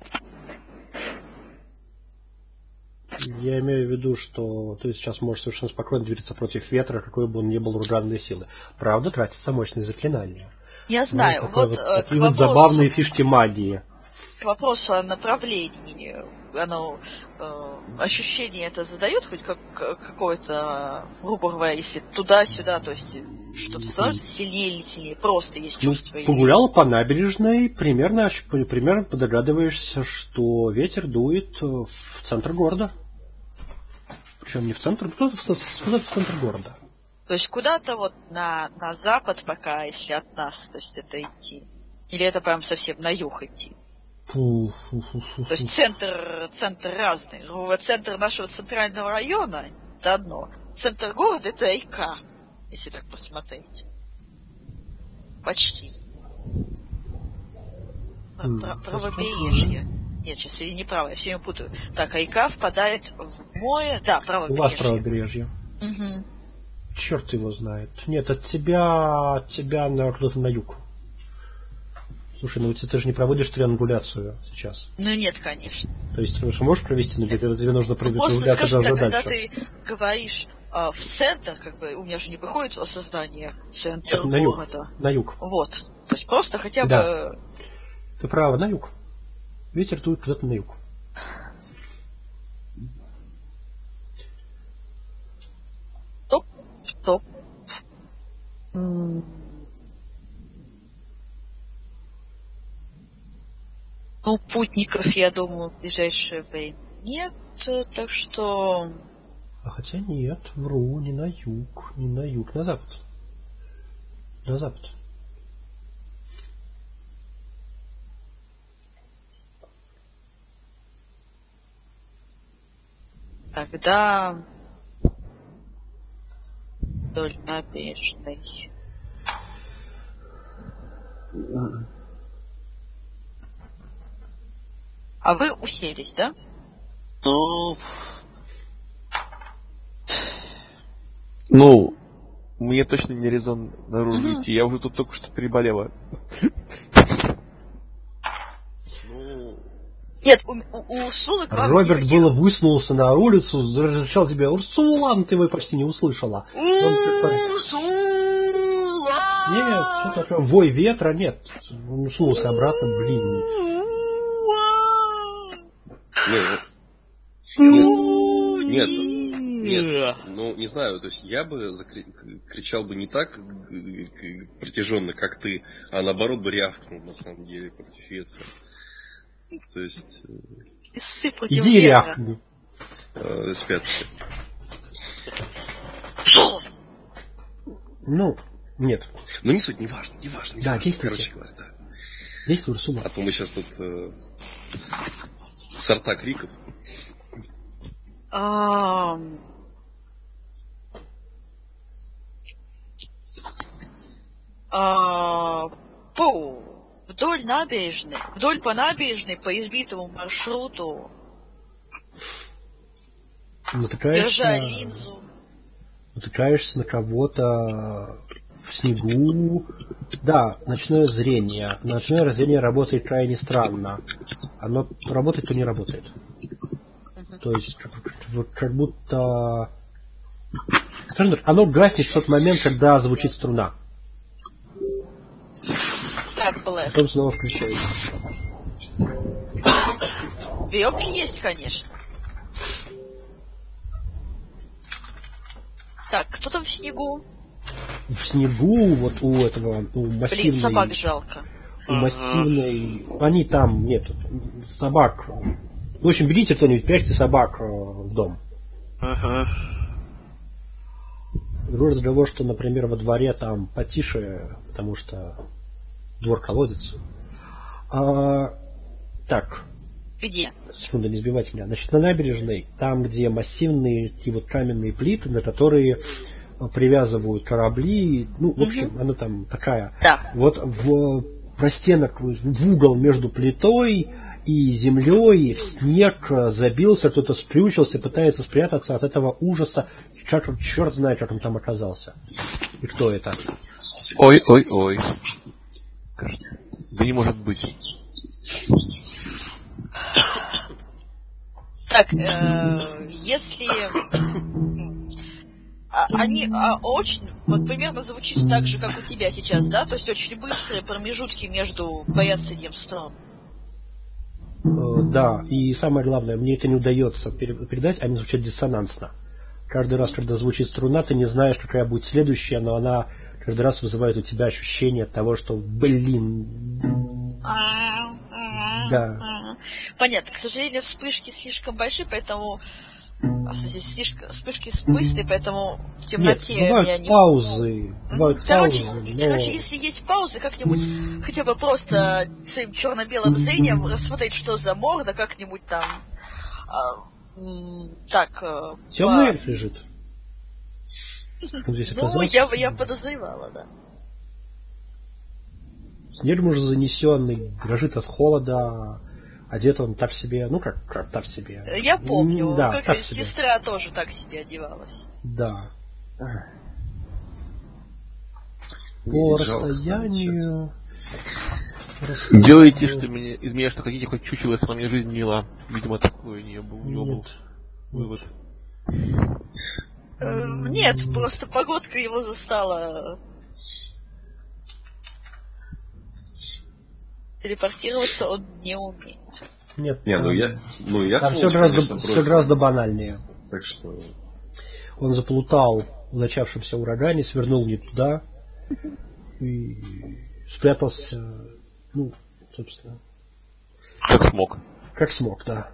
Speaker 1: Я имею в виду, что ты сейчас можешь совершенно спокойно двигаться против ветра, какой бы он ни был ураганной силы. Правда, тратятся мощные заклинания.
Speaker 2: Я знаю,
Speaker 1: Ну, такой
Speaker 2: вот,
Speaker 1: вот,
Speaker 2: э,
Speaker 1: такие
Speaker 2: к
Speaker 1: вот
Speaker 2: вопросу,
Speaker 1: забавные фишки магии.
Speaker 2: к вопросу о направлении, оно, э, ощущение это задает хоть как, какое-то, грубо говоря, если туда-сюда, то есть что-то становится сильнее или сильнее, просто есть
Speaker 1: Ну,
Speaker 2: чувство?
Speaker 1: погулял по набережной, примерно, ощ- примерно догадываешься, что ветер дует в центр города. Причем не в центр, куда-то в, куда-то в центр города.
Speaker 2: То есть куда-то вот на, на запад пока, если от нас, то есть это идти? Или это прям совсем на юг идти?
Speaker 1: Фу, фу, фу, фу,
Speaker 2: То есть
Speaker 1: фу.
Speaker 2: центр, центр разный. Ну, центр нашего центрального района — это одно. Центр города — это река, если так посмотреть. Почти.
Speaker 1: М,
Speaker 2: Про-
Speaker 1: сейчас
Speaker 2: Правобережье. Нет, сейчас я не право, я все время путаю. Так, река впадает в море. Да,
Speaker 1: У вас
Speaker 2: правобережье.
Speaker 1: правобережье.
Speaker 2: Угу.
Speaker 1: Черт его знает. Нет, от тебя, от тебя на, куда-то на юг. Слушай, ну ведь ты же не проводишь триангуляцию сейчас.
Speaker 2: Ну нет, конечно.
Speaker 1: То есть ты же можешь провести, но для этого тебе нужно
Speaker 2: Ну,
Speaker 1: провести
Speaker 2: просто скажем так, когда
Speaker 1: дальше.
Speaker 2: ты говоришь а, в центр, как бы, у меня же не выходит осознание центр
Speaker 1: Нет, на юг.
Speaker 2: города.
Speaker 1: На юг.
Speaker 2: Вот. То есть просто хотя
Speaker 1: Да.
Speaker 2: бы...
Speaker 1: Ты права, на юг. Ветер дует куда-то на юг.
Speaker 2: Стоп, стоп. М. Ну, путников, я думаю, в ближайшее время нет, э, так что...
Speaker 1: А хотя нет, вру, не на юг, не на юг, на запад. На запад.
Speaker 2: Тогда вдоль набережной. А вы уселись, да?
Speaker 5: Ну,
Speaker 4: Ну, мне точно не резон наружу
Speaker 2: Мгм.
Speaker 4: идти. Я уже тут только что переболела.
Speaker 3: Ну,
Speaker 2: Нет, у, у, у Сулы к вам
Speaker 1: Роберт
Speaker 2: никаких...
Speaker 1: было высунулся на улицу, закричал тебе: «Урсула!» Но ты его почти не услышала. Он как-то-
Speaker 2: Урсула!
Speaker 1: Нет, что такое вой ветра, нет. Он усунулся обратно, блин.
Speaker 3: нет, нет, нет, ну, не знаю, то есть я бы закри- кричал бы не так э, к- протяженно, как ты, а наоборот бы рявкнул, на самом деле, против ветра. То есть,
Speaker 2: И сыпать
Speaker 1: Иди и рявкни.
Speaker 3: э, спят.
Speaker 1: Ну, нет.
Speaker 3: Ну, не суть, не важно, не важно, не
Speaker 1: Да,
Speaker 3: важно.
Speaker 1: действуйте.
Speaker 3: Короче говоря, да.
Speaker 1: Действуй, Урсула.
Speaker 3: А то мы сейчас тут э, сорта криков.
Speaker 2: Ам. А, Фу. вдоль набережной, вдоль по набережной, по избитому маршруту,
Speaker 1: натыкаешься,
Speaker 2: держа линзу.
Speaker 1: натыкаешься на кого-то в снегу. Да, ночное зрение. Ночное зрение работает крайне странно. Оно работает, то не работает.
Speaker 2: Мгм.
Speaker 1: То есть, как, вот как будто... Скажем так, оно гаснет в тот момент, когда звучит струна.
Speaker 2: Так, Блэк.
Speaker 1: Потом снова включается.
Speaker 2: Веревки есть, конечно. Так, кто там в снегу?
Speaker 1: В снегу, вот у этого, у
Speaker 2: Блин,
Speaker 1: массивной...
Speaker 2: собак жалко.
Speaker 1: У массивной... Они там, нет, собак... В общем, берите кто-нибудь, прячьте собак э, в дом.
Speaker 4: Ага.
Speaker 1: Другой разговор, что, например, во дворе там потише, потому что двор-колодец. А, так,
Speaker 2: Где?
Speaker 1: секунду, не сбивайте меня. Значит, на набережной, там, где массивные такие вот каменные плиты, на которые привязывают корабли, ну, в общем,
Speaker 2: Мгм.
Speaker 1: она там такая.
Speaker 2: Да.
Speaker 1: Вот в простенок, в угол между плитой и землей, в снег забился, кто-то скрючился, пытается спрятаться от этого ужаса. Черт, черт знает, как он там оказался. И кто это?
Speaker 4: Ой, ой, ой. Да не может быть.
Speaker 2: Так, э, если а, они а, очень, вот примерно звучит так же, как у тебя сейчас, да? То есть очень быстрые промежутки между поясанием струн.
Speaker 1: Э, Да, и самое главное, мне это не удается пере- передать, они звучат диссонансно. Каждый раз, когда звучит струна, ты не знаешь, какая будет следующая, но она каждый раз вызывает у тебя ощущение того, что, блин, да.
Speaker 2: Понятно. К сожалению, вспышки слишком большие, поэтому а, в смысле, слишком вспышки быстрые, поэтому в
Speaker 1: Нет,
Speaker 2: темноте
Speaker 1: бывают
Speaker 2: меня не...
Speaker 1: паузы, бывают
Speaker 2: Короче,
Speaker 1: паузы, но...
Speaker 2: короче, если есть паузы, как-нибудь хотя бы просто своим черно-белым зрением рассмотреть, что за морда, как-нибудь там а, м, так э,
Speaker 1: Темный
Speaker 2: по-
Speaker 1: эльф лежит. Он здесь
Speaker 2: Ну,
Speaker 1: оказался.
Speaker 2: я, я подозревала, да.
Speaker 1: Снег уже занесенный, дрожит от холода, одет он так себе, ну как, как так себе.
Speaker 2: Я помню,
Speaker 1: М, Да,
Speaker 2: как
Speaker 1: так себе.
Speaker 2: сестра тоже так себе одевалась.
Speaker 1: Да. По
Speaker 3: Мне жалко
Speaker 1: расстоянию...
Speaker 4: Делайте, что меня, из меня что хотите, хоть чучело, если она мне жизнь мила. Видимо, такой у нее был, у него был
Speaker 1: Нет.
Speaker 4: вывод.
Speaker 2: Э, Нет, просто погодка его застала. Телепортироваться он не умеет.
Speaker 1: Нет.
Speaker 3: Не, ну
Speaker 1: там-
Speaker 3: я, ну я
Speaker 1: Там все
Speaker 3: сволочь,
Speaker 1: гораздо,
Speaker 3: конечно,
Speaker 1: все
Speaker 3: бросил.
Speaker 1: гораздо банальнее.
Speaker 3: Так что...
Speaker 1: Он заплутал в начавшемся урагане, свернул не туда и спрятался, ну, собственно,
Speaker 4: Как смог.
Speaker 1: как смог, да.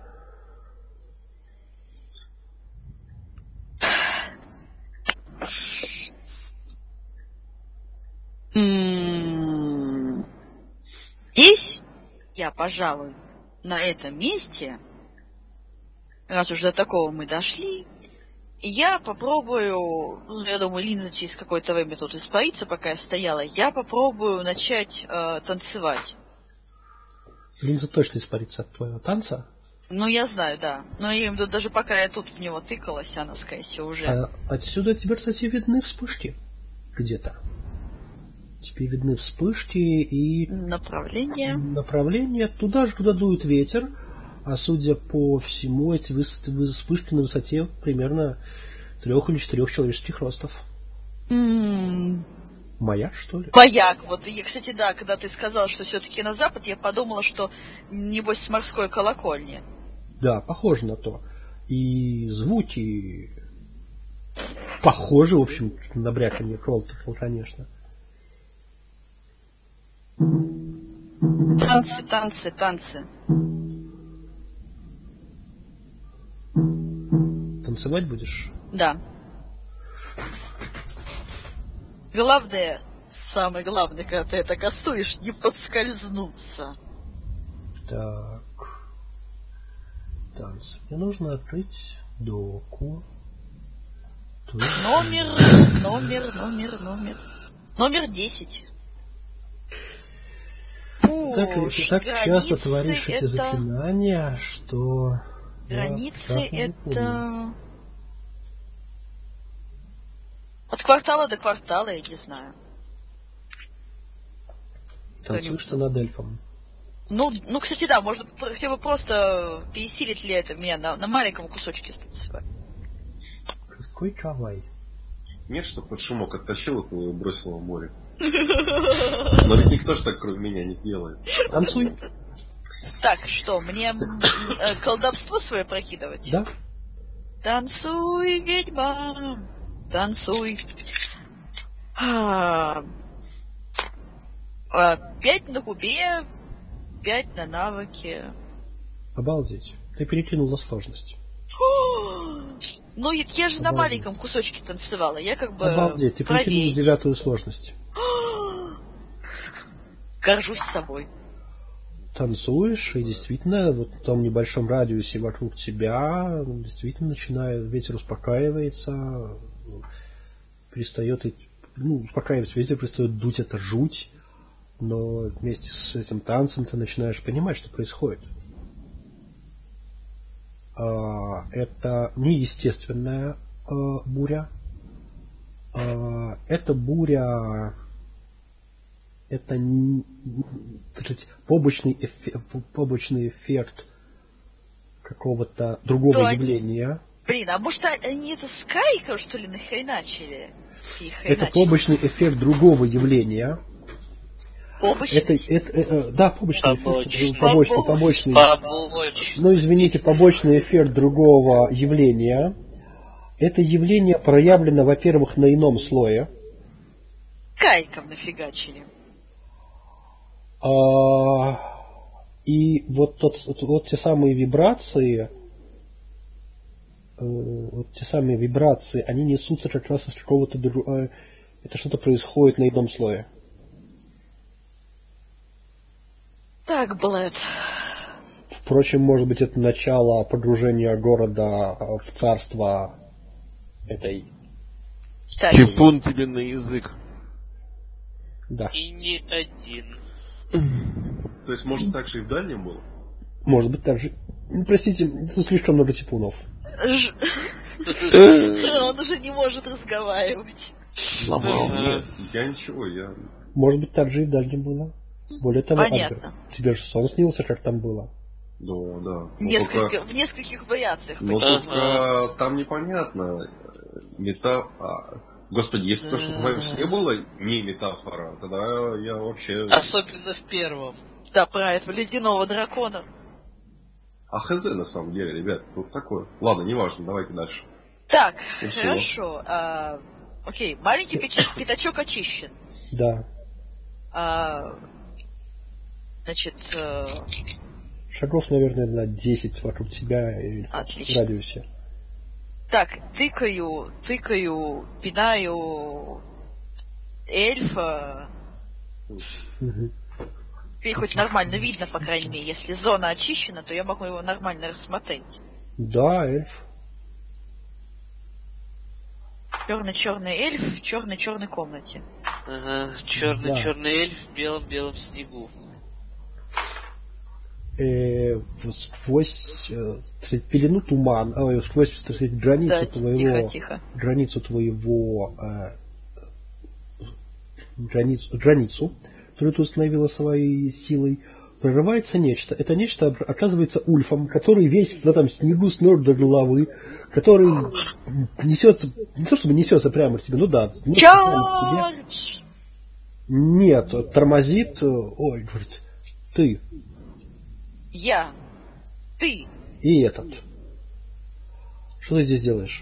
Speaker 2: М, Здесь я, пожалуй, на этом месте, раз уж до такого мы дошли, я попробую, ну, я думаю, линза через какое-то время тут испарится, пока я стояла, я попробую начать э, танцевать.
Speaker 1: Линза точно испарится от твоего танца.
Speaker 2: Ну, я знаю, да. Но я имею в виду, даже пока я тут в него тыкалась, она, скорее всего, уже...
Speaker 1: А отсюда теперь, кстати, видны вспышки где-то. Теперь видны вспышки и
Speaker 2: Направление.
Speaker 1: направление туда же, куда дует ветер. А судя по всему, эти выс- вы- вспышки на высоте примерно трех или четырех человеческих ростов.
Speaker 2: М,
Speaker 1: Маяк, что ли?
Speaker 2: Маяк. Вот, и, кстати, да, когда ты сказал, что все-таки на запад, я подумала, что, небось, с морской колокольни.
Speaker 1: Да, похоже на то. И звуки похожи, в общем, на бряканье Кролтона, конечно.
Speaker 2: Танцы, танцы, танцы.
Speaker 1: Танцевать будешь?
Speaker 2: Да. Главное, самое главное, когда ты это кастуешь, не подскользнуться.
Speaker 1: Так. Танцы. Мне нужно открыть доку. То есть-
Speaker 2: Номер, номер, номер, номер. Номер десять. Пу, Ну,
Speaker 1: так, ты так часто творишь эти
Speaker 2: это...
Speaker 1: заклинания, что...
Speaker 2: Границы
Speaker 1: я
Speaker 2: это... От квартала до квартала, я не знаю.
Speaker 1: Танцуешь ты над эльфом.
Speaker 2: Ну, ну, кстати, да, можно хотя бы просто пересилить ли это меня на, на маленьком кусочке станцевать.
Speaker 1: Какой кавай.
Speaker 3: Нет, что под шумок оттащил их и бросил в море. Но ведь никто ж так, кроме меня, не сделает.
Speaker 1: Танцуй.
Speaker 2: Так, что, мне э, колдовство свое прокидывать?
Speaker 1: Да.
Speaker 2: Танцуй, ведьма, танцуй. А, а, пять на губе, пять на навыке.
Speaker 1: Обалдеть. Ты перекинул на сложность.
Speaker 2: Ну, я же
Speaker 1: Обалдеть.
Speaker 2: на маленьком кусочке танцевала, я как бы
Speaker 1: Обалдеть, ты перекинул девятую сложность.
Speaker 2: Горжусь собой.
Speaker 1: Танцуешь, и действительно, вот в том небольшом радиусе вокруг тебя действительно начинает, ветер успокаивается, перестает, ну, успокаивается ветер, перестает дуть эта жуть, но вместе с этим танцем ты начинаешь понимать, что происходит. Это неестественная буря, это буря, это побочный эффект, побочный эффект какого-то другого
Speaker 2: ну,
Speaker 1: явления.
Speaker 2: Они, блин, а может они это с Кайком, что ли, нахреначили?
Speaker 1: Это побочный эффект другого явления.
Speaker 2: Побочный?
Speaker 1: Это, это, это, да, побочный
Speaker 5: побочный.
Speaker 1: эффект. Побочный, побочный.
Speaker 5: побочный.
Speaker 1: Ну, извините, побочный эффект другого явления. Это явление проявлено, во-первых, на ином слое.
Speaker 2: Кайком нафигачили.
Speaker 1: А, и вот, тот, вот те самые вибрации, вот те самые вибрации, они несутся как раз из какого-то другого... Это что-то происходит на ином слое.
Speaker 2: Так, Блэд.
Speaker 1: Впрочем, может быть, это начало погружения города в царство этой...
Speaker 4: Типун тебе на язык.
Speaker 1: Да.
Speaker 5: И не один.
Speaker 3: То есть, может, так же и в дальнем было?
Speaker 1: Может быть, так же. Ну, простите, это слишком много типунов.
Speaker 2: Ж... Он уже не может разговаривать.
Speaker 3: Нет, я ничего, я...
Speaker 1: Может быть, так же и в дальнем было. Более того,
Speaker 2: понятно.
Speaker 1: Альберт, тебе же сон снился, как там было.
Speaker 3: Да, да.
Speaker 2: Несколько,
Speaker 3: только...
Speaker 2: В нескольких вариациях.
Speaker 3: Но только там непонятно. Метафора. Господи, если то, что в моем сне было, не метафора, тогда я вообще...
Speaker 5: Особенно в первом.
Speaker 2: Да, про этого ледяного дракона.
Speaker 3: А хз на самом деле, ребят, тут такое. Ладно, неважно, давайте дальше.
Speaker 2: Так, и хорошо. А, окей, маленький пятачок очищен.
Speaker 1: Да.
Speaker 2: А, значит...
Speaker 1: Шагов, наверное, на десять вокруг тебя и в радиусе.
Speaker 2: Так, тыкаю, тыкаю, пинаю эльфа.
Speaker 1: Угу.
Speaker 2: Теперь хоть нормально видно, по крайней мере. Если зона очищена, то я могу его нормально рассмотреть.
Speaker 1: Да, эльф.
Speaker 2: Черный-черный эльф в черной-черной комнате.
Speaker 5: Ага, черный-черный да. эльф в белом-белом снегу.
Speaker 1: Э, сквозь э, пелену туман, э, сквозь сказать, границу
Speaker 2: да,
Speaker 1: твоего,
Speaker 2: тихо, тихо.
Speaker 1: границу твоего, э, границу, границу, которую ты установила своей силой, прорывается нечто. Это нечто оказывается ульфом, который весь в этом снегу с ног до головы, который несется, не то чтобы несется прямо к тебе, ну да, несется прямо к тебе. Нет, тормозит, ой, говорит, ты.
Speaker 2: Я. Ты.
Speaker 1: И этот. Что ты здесь делаешь?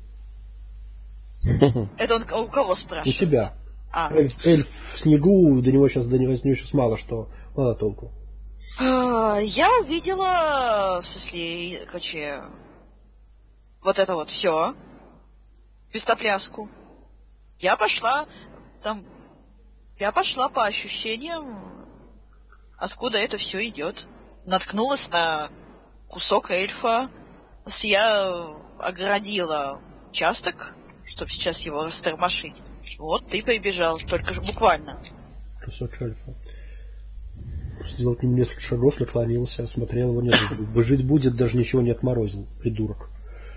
Speaker 2: Это он у кого спрашивает?
Speaker 1: У тебя.
Speaker 2: А.
Speaker 1: Эльф, эльф в снегу, до него сейчас, до него сейчас мало что, мало толку.
Speaker 2: А, я увидела, в смысле, короче, вот это вот все, пестопляску. Я пошла, там, я пошла по ощущениям, откуда это все идет. Наткнулась на кусок эльфа. Я оградила участок, чтобы сейчас его растормошить. Вот ты прибежал, только же буквально.
Speaker 1: Кусок эльфа. сделал к ним несколько шагов, наклонился, осмотрел его, нет, жить будет, даже ничего не отморозил, придурок.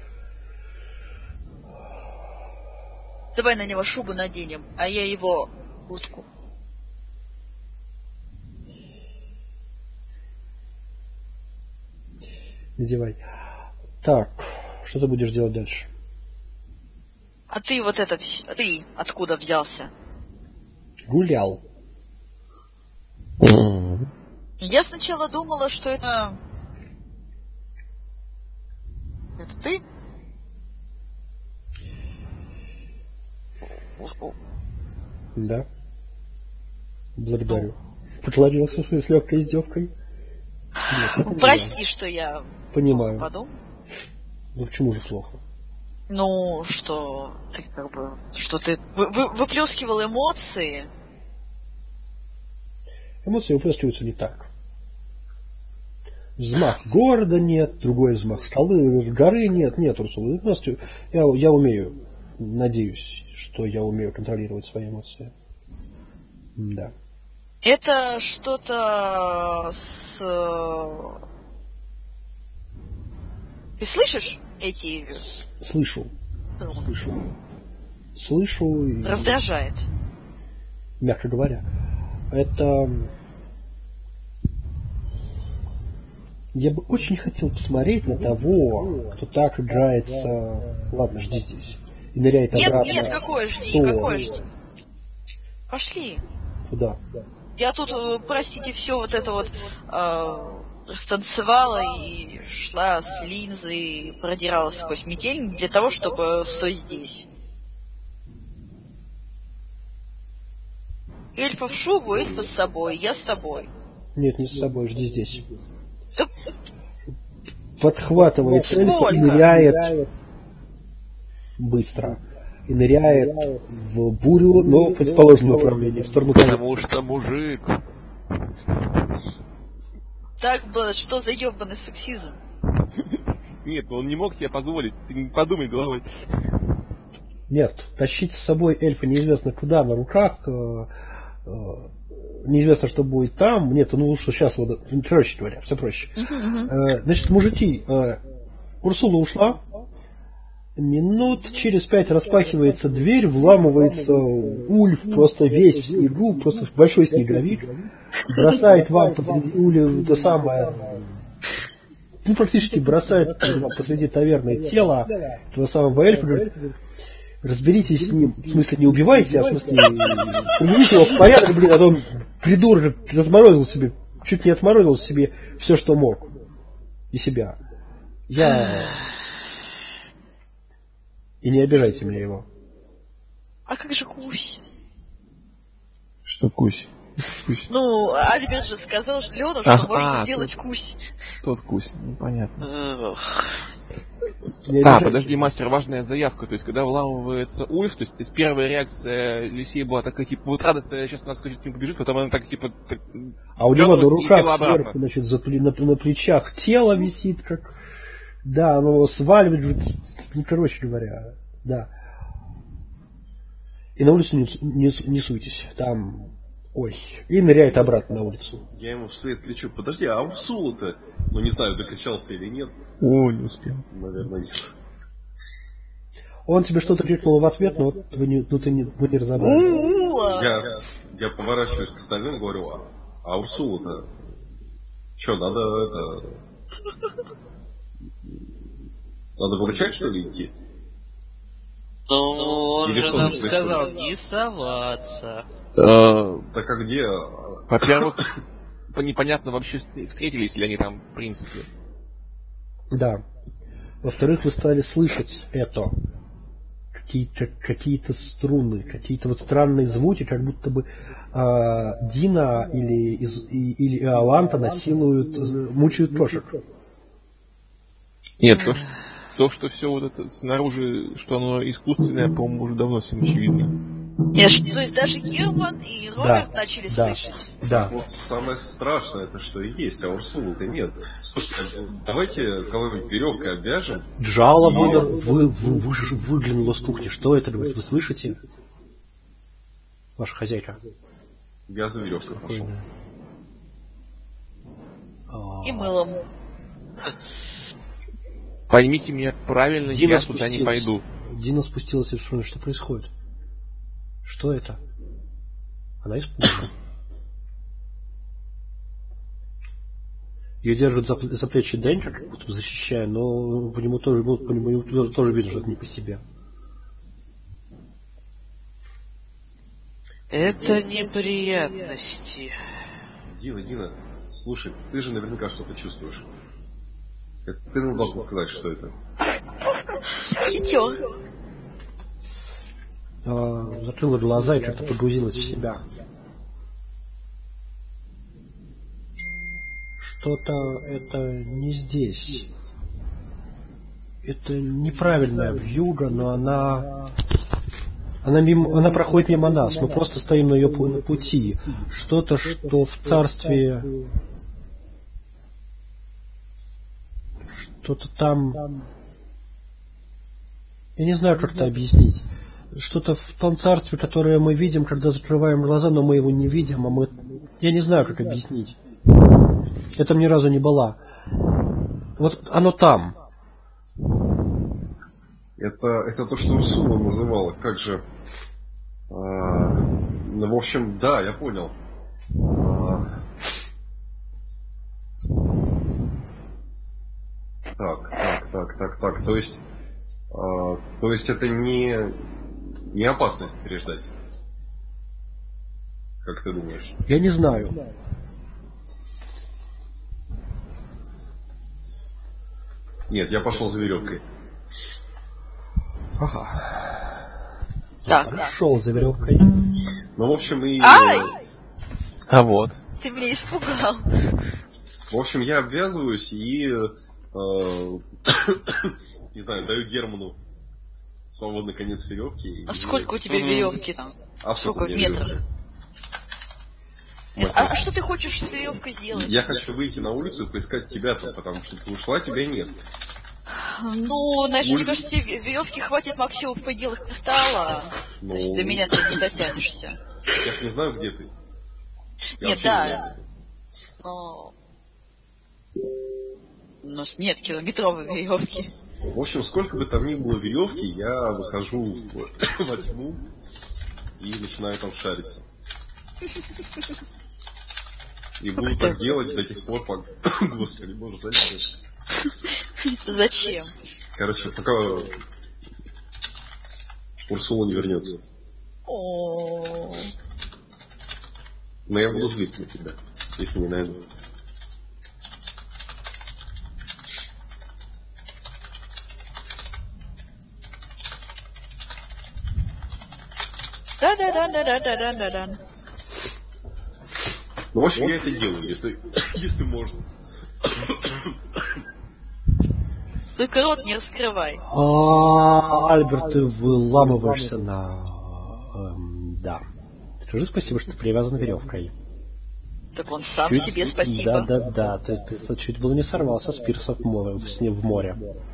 Speaker 2: Давай на него шубу наденем, а я его куртку.
Speaker 1: Надевай. Так, что ты будешь делать дальше?
Speaker 2: А ты вот это... вс- а ты откуда взялся?
Speaker 1: Гулял.
Speaker 2: Я сначала думала, что это... Это ты?
Speaker 1: Да. Благодарю. Поклонился с легкой издевкой. Нет, не
Speaker 2: Прости, что я
Speaker 1: понимаю.
Speaker 2: плохо подумал.
Speaker 1: Ну почему же плохо?
Speaker 2: Ну, что ты как бы... Что ты вы- вы- выплескивал эмоции.
Speaker 1: Эмоции выплескиваются не так. Взмах города нет, другой взмах скалы, горы нет, нет, Урсула. Просто я, я умею, надеюсь, что я умею контролировать свои эмоции. Да.
Speaker 2: Это что-то с... э, Ты слышишь эти...
Speaker 1: Слышу.
Speaker 2: э,
Speaker 1: Слышу. Слышу. И,
Speaker 2: Раздражает.
Speaker 1: мягко говоря. Это... Я бы очень хотел посмотреть на того, кто так играется... Ладно, жди здесь. И ныряет
Speaker 2: Нет,
Speaker 1: обратно.
Speaker 2: нет, какое жди,
Speaker 1: Что?
Speaker 2: какое жди. Пошли.
Speaker 1: Куда?
Speaker 2: Я тут, э, простите, все вот это вот э, станцевала и шла с линзы и продиралась сквозь метель для того, чтобы стой здесь. Эльфа в шубу, эльфа с собой, я с тобой.
Speaker 1: Нет, не с собой, жди здесь.
Speaker 2: Да,
Speaker 1: Подхватывает эльфа и
Speaker 2: Сколько?
Speaker 1: ныряет быстро. И ныряет в бурю, но в противоположном направлении, в сторону того.
Speaker 4: Потому что мужик.
Speaker 2: так было, что за ебаный сексизм?
Speaker 4: Нет, ну он не мог тебе позволить. Ты не подумай головой.
Speaker 1: Нет, тащить с собой эльфа неизвестно куда на руках, э, э, неизвестно, что будет там. Нет, ну лучше сейчас, вот, короче говоря, все проще. Э, значит, мужики, э, Урсула ушла. Минут через пять распахивается дверь, вламывается Ульф, просто весь в снегу, просто большой снеговик, бросает вам посреди Ули то самое, ну практически бросает посреди таверны тело того самого эльфа, говорит, разберитесь с ним, в смысле не убивайте, а в смысле приведите его в порядок, блин, а то он придурок отморозил себе, чуть не отморозил себе все, что мог, и себя. Я... И не обижайте мне его.
Speaker 2: А как же Кусь?
Speaker 4: Что Кусь? Кусь.
Speaker 2: Ну, Альберт же сказал Лену, что
Speaker 4: Ах,
Speaker 2: может
Speaker 4: а,
Speaker 2: сделать
Speaker 4: тот-
Speaker 2: Кусь.
Speaker 4: Тот Кусь, ну понятно.
Speaker 5: Эх.
Speaker 1: Не
Speaker 4: А,
Speaker 1: обижайте.
Speaker 4: подожди, мастер, важная заявка. То есть, когда вламывается Ульф, то есть, то есть первая реакция Люсии была такая, типа, вот радостная, сейчас нас скажет, не побежит, потом она так, типа... Так,
Speaker 1: А у него на
Speaker 4: дернулась и села
Speaker 1: руках
Speaker 4: обратно.
Speaker 1: сверху, значит, за, пли- на, на плечах тело висит, как... Да, оно его сваливает, ну, короче говоря, да. И на улицу не, не, не суйтесь, там... Ой, и ныряет обратно на улицу.
Speaker 3: Я ему вслед кричу, подожди, а Урсула-то? Ну не знаю, докричался или нет.
Speaker 4: О, не успел.
Speaker 3: Наверное, нет.
Speaker 1: Он тебе что-то крикнул в ответ, но вот вы не, ну, ты не, вы не разобрали.
Speaker 2: Ула!
Speaker 3: Я, я поворачиваюсь к остальным и говорю, а, а Урсула-то? Че, надо это... Надо выручать, что ли, идти?
Speaker 5: Ну, он
Speaker 3: Или
Speaker 5: же
Speaker 3: что
Speaker 5: нам
Speaker 3: происходит?
Speaker 5: сказал не соваться.
Speaker 3: Так а где...
Speaker 4: Во-первых, непонятно вообще встретились ли они там, в принципе.
Speaker 1: Да. Во-вторых, вы стали слышать это. Какие-то, какие-то струны, какие-то вот странные звуки, как будто бы а, Дина или, из, и, или Иоланта насилуют, мучают кошек.
Speaker 4: Нет, то, что, то, что все вот это снаружи, что оно искусственное, по-моему, уже давно всем очевидно.
Speaker 2: Нет, ш- то есть даже Герман и Роберт
Speaker 1: Да,
Speaker 2: начали
Speaker 1: да.
Speaker 2: слышать.
Speaker 1: Да.
Speaker 3: Вот самое страшное, это что и есть, а Урсулы-то нет. Слушайте, а давайте кого-нибудь веревкой обвяжем.
Speaker 1: Джала вы, вы, вы, вы, выглянула с кухни. Что это, говорит, вы слышите? Ваша хозяйка.
Speaker 3: Я за веревкой пошел.
Speaker 2: И мылом.
Speaker 4: Поймите меня правильно,
Speaker 1: Дина
Speaker 4: я туда не пойду.
Speaker 1: Дина спустилась и вспомнила, что происходит. Что это? Она испугана. Ее держит за, за плечи Денчер, как будто защищая, но по нему тоже, ну, по нему тоже, тоже видно, что это не по себе.
Speaker 5: Это неприятности.
Speaker 3: Дина, Дина, слушай, ты же наверняка что-то чувствуешь. Это ты нам должен сказать, что это.
Speaker 2: Хитер.
Speaker 1: А, закрыла глаза и как-то погрузилась в себя. Что-то это не здесь. Это неправильная вьюга, но она... Она, мимо, она проходит мимо нас. Мы просто стоим на ее на пути. Что-то, что в царстве... Что-то там... Я не знаю, как это объяснить. Что-то в том царстве, которое мы видим, когда закрываем глаза, но мы его не видим, а мы... Я не знаю, как объяснить. Я там ни разу не была. Вот оно там.
Speaker 3: Это, это то, что Урсула называла. Как же... А, ну, в общем, да, я понял. А, так, так, так, так, так. То есть... А, то есть это не... Не опасность переждать. Как ты думаешь?
Speaker 1: Я не знаю.
Speaker 3: Нет, я пошел за веревкой.
Speaker 1: Ага.
Speaker 2: Так.
Speaker 1: Пошел за веревкой.
Speaker 3: Ну, в общем, и...
Speaker 2: Ай!
Speaker 4: А вот.
Speaker 2: Ты меня испугал.
Speaker 3: В общем, я обвязываюсь и... Э, не знаю, даю Герману свободный конец веревки.
Speaker 2: А
Speaker 3: и...
Speaker 2: сколько у тебя
Speaker 4: Мгм.
Speaker 2: веревки там?
Speaker 3: А
Speaker 2: Сколько в
Speaker 3: у меня
Speaker 2: метрах?
Speaker 3: веревки?
Speaker 2: Нет, а, а что ты хочешь с веревкой сделать?
Speaker 3: Я хочу выйти на улицу и поискать тебя там, потому что ты ушла, тебя нет.
Speaker 2: Ну, знаешь,
Speaker 3: Уль-
Speaker 2: мне кажется, тебе веревки хватит максимум в пределах квартала.
Speaker 3: Ну,
Speaker 2: То есть до меня ты не дотянешься.
Speaker 3: я ж не знаю, где ты. Я
Speaker 2: Нет,
Speaker 3: вообще
Speaker 2: да.
Speaker 3: не знаю.
Speaker 2: Но... У нас нет километровой веревки.
Speaker 3: В общем, сколько бы там ни было веревки, я выхожу в, во тьму и начинаю там шариться. И буду
Speaker 2: Ух ты.
Speaker 3: так делать до тех пор, пока... Господи, боже, зачем?
Speaker 2: Зачем?
Speaker 3: Короче, пока Урсула не вернется.
Speaker 2: О,
Speaker 3: Но я буду злиться на тебя, если не найду.
Speaker 2: да-да-да-да-да-да-да-да.
Speaker 3: Ну, в общем, я это делаю, если, если можно.
Speaker 2: Только рот не раскрывай.
Speaker 1: А, Альберт, ты выламываешься на... эм, да. Скажи спасибо, что ты привязан веревкой.
Speaker 2: Так он сам
Speaker 1: Чуть-
Speaker 2: себе спасибо.
Speaker 1: Да, да, да. Ты, ты чуть было не сорвался с пирса в море. В, сне- в море.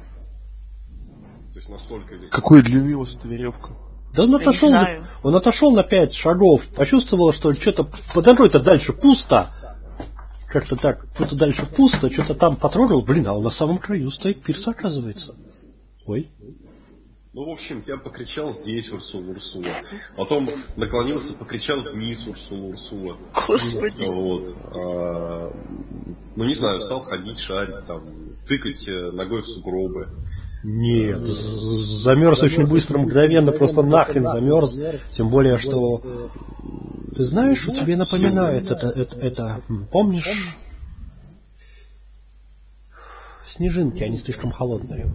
Speaker 3: То есть настолько ли?
Speaker 4: Какой длины у вас эта веревка?
Speaker 1: Да он
Speaker 2: не
Speaker 1: отошел,
Speaker 2: знаю.
Speaker 1: он отошел на пять шагов, почувствовал, что что-то по дороге-то дальше пусто. Как-то так, что-то дальше пусто, что-то там потрогал, блин, а он на самом краю стоит пирс, оказывается. Ой.
Speaker 3: Ну, в общем, я покричал здесь Урсула, Урсула. Потом наклонился, покричал вниз Урсула, Урсула.
Speaker 2: Господи.
Speaker 3: Вот. А, ну, не знаю, стал ходить, шарить, там, тыкать э, ногой в сугробы.
Speaker 1: Нет, з- замерз очень быстро, мгновенно, просто нахрен замерз. Тем более, что... Ты знаешь, что тебе напоминает это, это, это... м, Помнишь? Снежинки, они слишком холодные.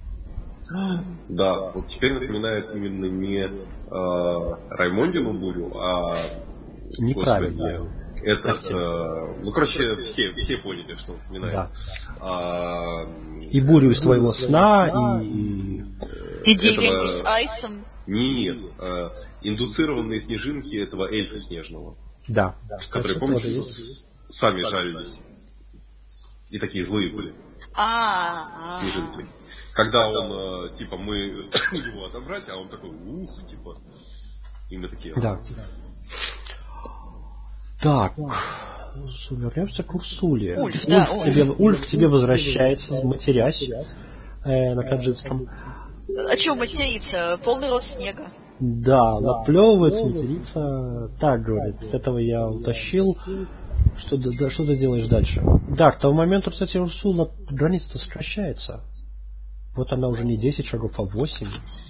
Speaker 3: Да, вот теперь напоминает именно не э, Раймондину бурю, а...
Speaker 1: Неправильно.
Speaker 3: Господи, это...
Speaker 1: Прости.
Speaker 3: э, ну, короче, все, все поняли, что напоминает.
Speaker 1: Да.
Speaker 3: А,
Speaker 1: И бурю из твоего сна, и...
Speaker 2: И деревень
Speaker 3: этого-
Speaker 2: с айсом.
Speaker 3: Нет, э, индуцированные снежинки этого эльфа снежного,
Speaker 1: Да.
Speaker 3: которые,
Speaker 1: Кстати,
Speaker 3: помните,
Speaker 1: тоже есть.
Speaker 3: с- сами жарились. И такие злые были,
Speaker 2: А, а.
Speaker 3: снежинки. Когда он, э, типа, мы его отобрать, а он такой, ух, типа, и мы такие...
Speaker 1: Да. Так. Урсуля, вернемся к Урсуле.
Speaker 2: Ульф,
Speaker 1: Ульф,
Speaker 2: да,
Speaker 1: к
Speaker 2: Ульф.
Speaker 1: тебе, Ульф к тебе возвращается, матерясь э, на таджикском.
Speaker 2: А чё материться? Полный рот снега.
Speaker 1: Да, наплевывается, матерится. Так говорит, с этого я утащил. Что, да, что ты делаешь дальше? Да, к тому моменту, кстати, Урсула граница-то сокращается. Вот она уже не десять шагов, а восемь.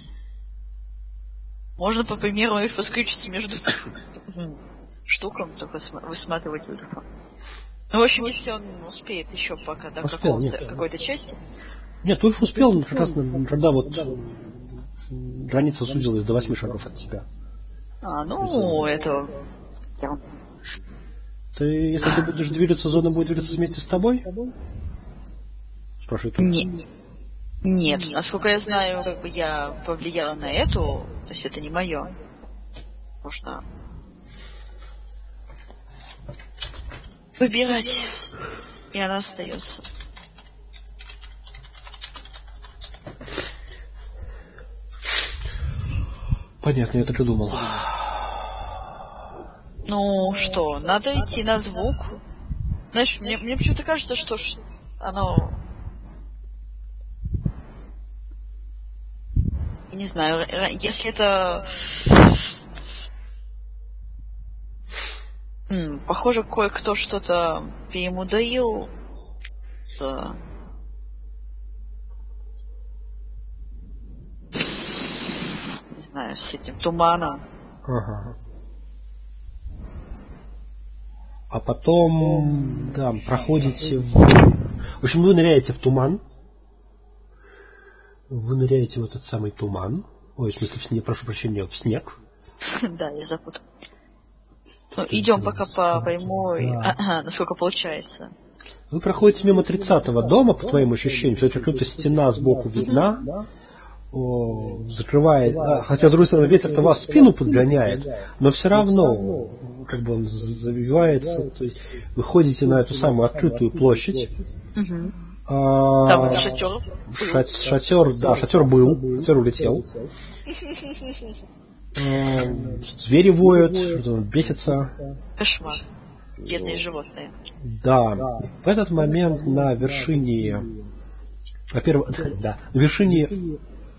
Speaker 2: Можно, по примеру, эльфа скрючиться между штукам, только высматривать эльфа. Ну, в общем, если он успеет еще пока до какого-то, какой-то части.
Speaker 1: Нет, Ульф успел как раз, когда вот граница сузилась до восьми шагов от тебя.
Speaker 2: А, ну, это...
Speaker 1: Ты, если ты будешь двигаться, зона будет двигаться вместе с тобой? Спрашивает Ульф.
Speaker 2: Нет. Нет, насколько я знаю, как бы я повлияла на эту, то есть это не мое. Можно выбирать, и она остается.
Speaker 1: Понятно, я так и думал.
Speaker 2: Ну что, надо идти на звук. Знаешь, мне, мне почему-то кажется, что ш... оно... Не знаю, если это... М, похоже, кое-кто что-то перемудрил. Да. Не знаю, с этим туманом.
Speaker 1: Ага. А потом, да, проходите в... В общем, вы ныряете в туман. Вы ныряете в этот самый туман. Ой, в смысле, в снег, прошу прощения, в снег.
Speaker 2: Да, я запутал. Ну, идем пока по прямой, насколько получается.
Speaker 1: Вы проходите мимо тридцатого дома, по твоим ощущениям, все-таки какая-то стена сбоку видна. О, закрывает, а, хотя, с другой стороны, ветер-то вас в спину подгоняет, но все равно, как бы он завивается, то есть вы ходите на эту самую открытую площадь.
Speaker 2: Угу.
Speaker 1: А,
Speaker 2: Там вот шатер.
Speaker 1: Ша- шатер, да, шатер был, шатер улетел. А, звери воют, что-то бесится.
Speaker 2: Кошмар. Бедные животные.
Speaker 1: Да, в этот момент на вершине, во-первых, да, на вершине,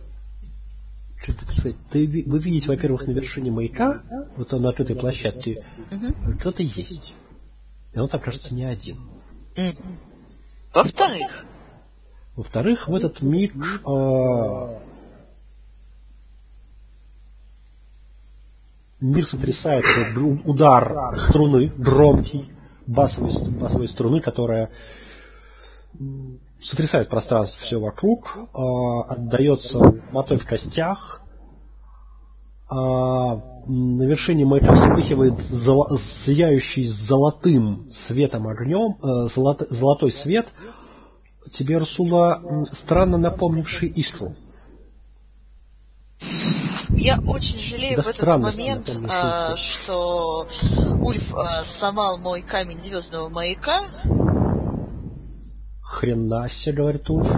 Speaker 1: ты, вы видите, во-первых, на вершине маяка, вот на открытой площадке, угу. Кто-то есть. И он там, кажется, не один.
Speaker 2: Mm. Во-вторых.
Speaker 1: Во-вторых, в этот миг э, мир сотрясает этот удар струны, громкий, басовой, басовой струны, которая сотрясает пространство все вокруг, э, отдается мотой в костях. Э, на вершине маяка вспыхивает золо, сияющий золотым светом огнем, э, золото, золотой свет, тебе, Урсула, странно напомнивший искру.
Speaker 2: Я очень жалею
Speaker 1: да
Speaker 2: в этот момент, а, что Ульф а, сломал мой камень звездного маяка.
Speaker 1: Хрена себе, говорит Ульф.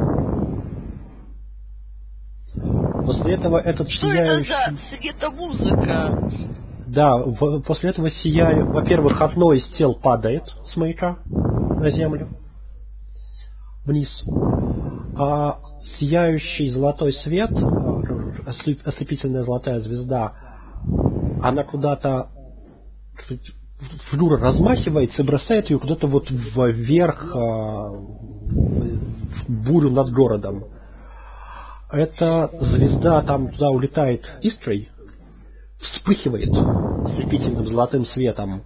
Speaker 1: После этого этот
Speaker 2: что
Speaker 1: сияющий...
Speaker 2: это за светомузыка?
Speaker 1: Да, в, после этого сияет, во-первых, одно из тел падает с маяка на землю, вниз. А сияющий золотой свет, ослепительная золотая звезда, она куда-то флюра размахивается и бросает ее куда-то вот вверх, в бурю над городом. Эта звезда там туда улетает искрой, вспыхивает ослепительным золотым светом.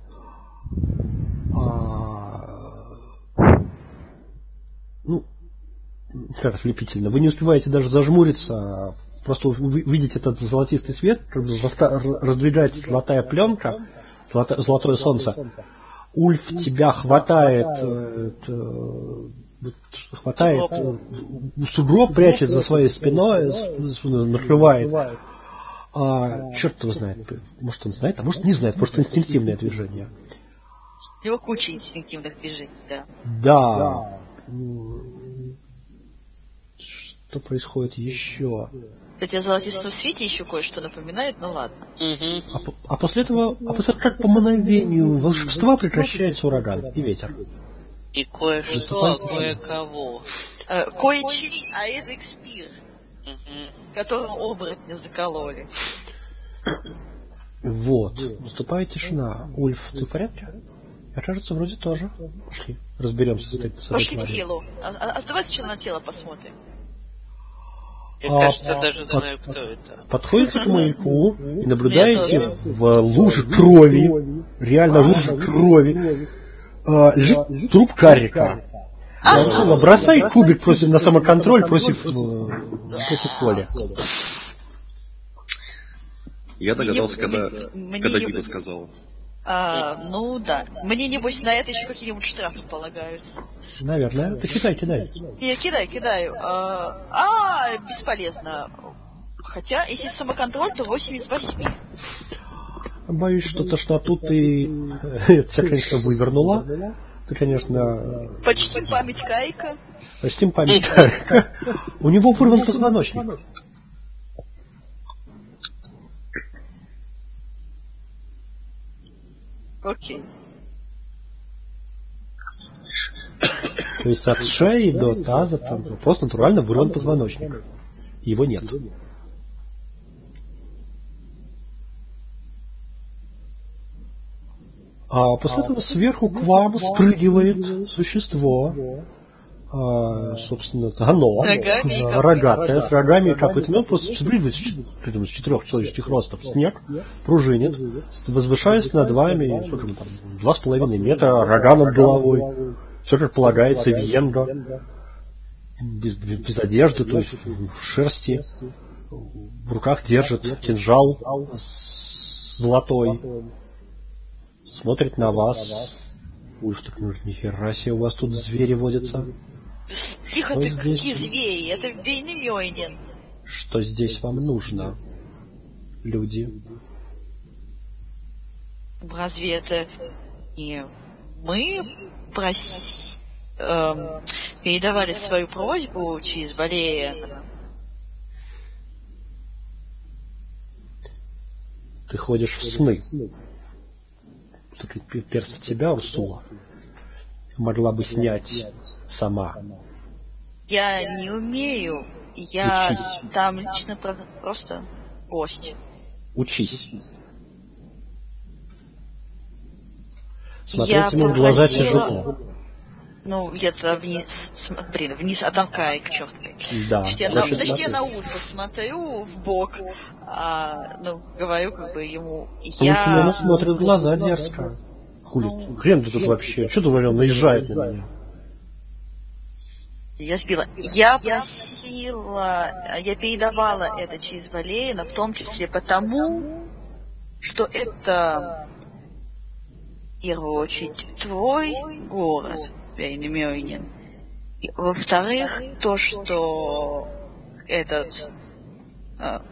Speaker 1: Ну, как ослепительно. Вы не успеваете даже зажмуриться, просто вы видите этот золотистый свет, как бы раздвигается золотая пленка, золото, золотое солнце. Ульф тебя хватает, это, хватает, сугроб прячет за своей спиной, накрывает. А, черт его знает. Может он знает, а может не знает, может инстинктивное движение.
Speaker 2: У него куча инстинктивных движений, да.
Speaker 1: Да. Что происходит еще?
Speaker 2: Хотя о золотистом свете еще кое-что напоминает, ну ладно.
Speaker 5: Угу.
Speaker 1: А, по- а после этого, а после этого, как по мановению волшебства, прекращается ураган и ветер.
Speaker 5: И кое-что, а кое-кого.
Speaker 2: Э, кое-чьи, а это экспир,
Speaker 5: Угу.
Speaker 2: которым оборотня закололи.
Speaker 1: Вот. Наступает тишина. Ульф, ты в порядке? Я, кажется, вроде тоже. Пошли, разберемся с этой, с этой
Speaker 2: Пошли к
Speaker 1: тварью.
Speaker 2: телу. А, а, а давай сначала на тело посмотрим.
Speaker 5: Я,
Speaker 1: А,
Speaker 5: кажется, даже
Speaker 1: под-
Speaker 5: знаю, кто это.
Speaker 1: Подходите к маяку и
Speaker 2: Я
Speaker 1: наблюдаете
Speaker 2: тоже.
Speaker 1: в луже крови, реально в луже крови, а, лежит труп карика. Урсула, бросай кубик против, на самоконтроль против, э, против Коли.
Speaker 3: Я догадался,
Speaker 2: Мне-
Speaker 3: когда,
Speaker 2: мне
Speaker 3: когда
Speaker 2: не-
Speaker 3: Гита сказала.
Speaker 2: А, ну да. Мне, небось, на это еще какие-нибудь штрафы полагаются.
Speaker 1: Наверное. Ты кидай, кидай.
Speaker 2: Я кидаю, кидаю. А, а, бесполезно. Хотя, если самоконтроль, то восемь из восьми.
Speaker 1: Боюсь, что тошноту ты, э, тебя, конечно, вывернула. Ты, конечно,
Speaker 2: Почти память Кайка.
Speaker 1: почти память карика. У него вырван позвоночник.
Speaker 2: Окей.
Speaker 1: То есть от шеи до таза там просто натурально вырван позвоночник. Его нет. А после этого сверху к вам спрыгивает существо, а, собственно, оно,
Speaker 2: Рогами и
Speaker 1: а,
Speaker 2: копытами.
Speaker 1: рогатое, с рогами и копытами. Он просто спрыгивает с ч- притом с четырех человеческих ростов в снег, пружинит, возвышаясь над вами, сколько там, два с половиной метра, рога над головой. Все как полагается, венга, без, без одежды, то есть в шерсти, в руках держит кинжал с- золотой, смотрит на вас. Ульф так, ну, нихера себе, у вас тут звери водятся.
Speaker 2: Тихо
Speaker 1: Что
Speaker 2: ты,
Speaker 1: здесь?
Speaker 2: какие звери, это Вейнамёйнин.
Speaker 1: Что здесь вам нужно, люди?
Speaker 2: Разве это не мы прос... эм, передавали свою просьбу через Валериана?
Speaker 1: Ты ходишь в сны. Тут перст в тебя, Урсула, могла бы снять сама.
Speaker 2: Я не умею, я
Speaker 1: Учись.
Speaker 2: там лично про- просто гость.
Speaker 1: Учись.
Speaker 2: Я
Speaker 1: Смотреть ему в глаза
Speaker 2: попросила-
Speaker 1: тяжело.
Speaker 2: Ну, где-то вниз, см- блин, вниз, а там Кайк, черт.
Speaker 1: Да.
Speaker 2: Значит, я, на,
Speaker 1: Значит,
Speaker 2: значит, я
Speaker 1: смотри.
Speaker 2: на Ульфа смотрю в бок, а, ну, говорю как бы ему,
Speaker 1: Ульф ему
Speaker 2: я...
Speaker 1: смотрит в глаза дерзко. Хули,
Speaker 2: Ну.
Speaker 1: хрен ты тут вообще? Что ты на него наезжает на меня?
Speaker 2: Я сбила. Я просила, я передавала это через Валерина, в том числе потому, что это, в первую очередь, твой город, Вейнамёйнин. И, во-вторых, то, что этот... а,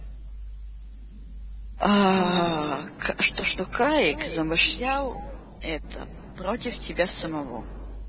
Speaker 2: а, к- что, что Каик замышлял это против тебя самого.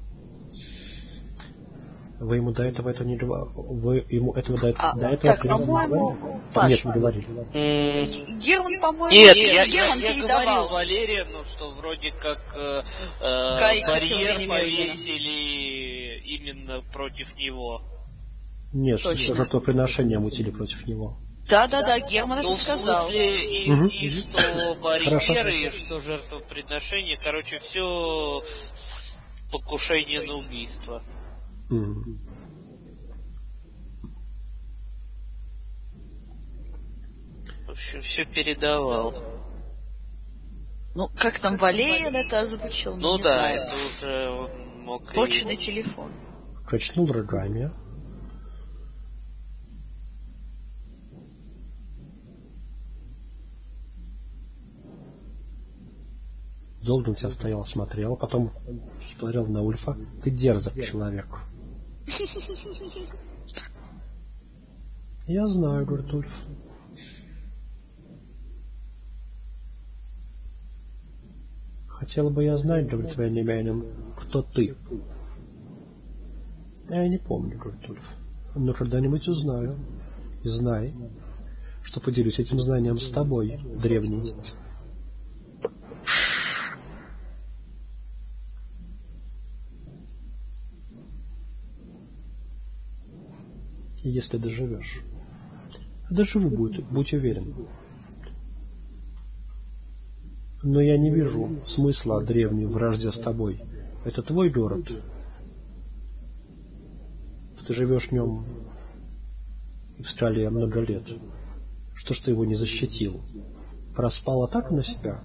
Speaker 1: Вы ему до этого это не говорили? Вы ему этого до,
Speaker 2: А,
Speaker 1: до этого
Speaker 2: так,
Speaker 1: перед вами
Speaker 2: по-моему,
Speaker 1: говорили?
Speaker 2: Паш,
Speaker 1: Нет, не говорили.
Speaker 5: М,
Speaker 2: Герман, по-моему,
Speaker 5: Нет,
Speaker 2: Гер-
Speaker 5: я, я,
Speaker 2: Герман
Speaker 5: я
Speaker 2: передавал.
Speaker 5: говорил Валерину, что вроде как э, э,
Speaker 2: Кайк хотел
Speaker 5: барьер
Speaker 2: Венемёйнина.
Speaker 5: повесили именно против него.
Speaker 1: Нет,
Speaker 2: Точно.
Speaker 1: жертвоприношения мутили против него.
Speaker 2: Да-да-да, Герман
Speaker 5: Ну,
Speaker 2: это
Speaker 5: в
Speaker 2: сказал.
Speaker 5: смысле, и,
Speaker 1: Мгм.
Speaker 5: и что
Speaker 1: Хорошо.
Speaker 5: барьеры, и что жертвоприношение, короче, все покушение на убийство.
Speaker 1: М.
Speaker 5: В общем, все передавал.
Speaker 2: Ну, как там Валерин это озвучил,
Speaker 5: Ну
Speaker 2: не
Speaker 5: да,
Speaker 2: знаю.
Speaker 5: это уже он мог и...
Speaker 2: Почный телефон.
Speaker 1: Качнул рогами. Долго на тебя стоял, смотрел, потом смотрел на Ульфа. Ты дерзок человек. Я знаю, говорит Ульф. Хотел бы я знать, говорит Вейнамёйнин, кто ты. Я не помню, говорит Ульф. Но когда-нибудь узнаю. И знай, что поделюсь этим знанием с тобой, древний. И если доживешь, доживу, будь, будь уверен. Но я не вижу смысла, древний, в вражде с тобой. Это твой город. Ты живешь в нем в Австралии много лет. Что ж ты его не защитил? Проспал атаку на себя?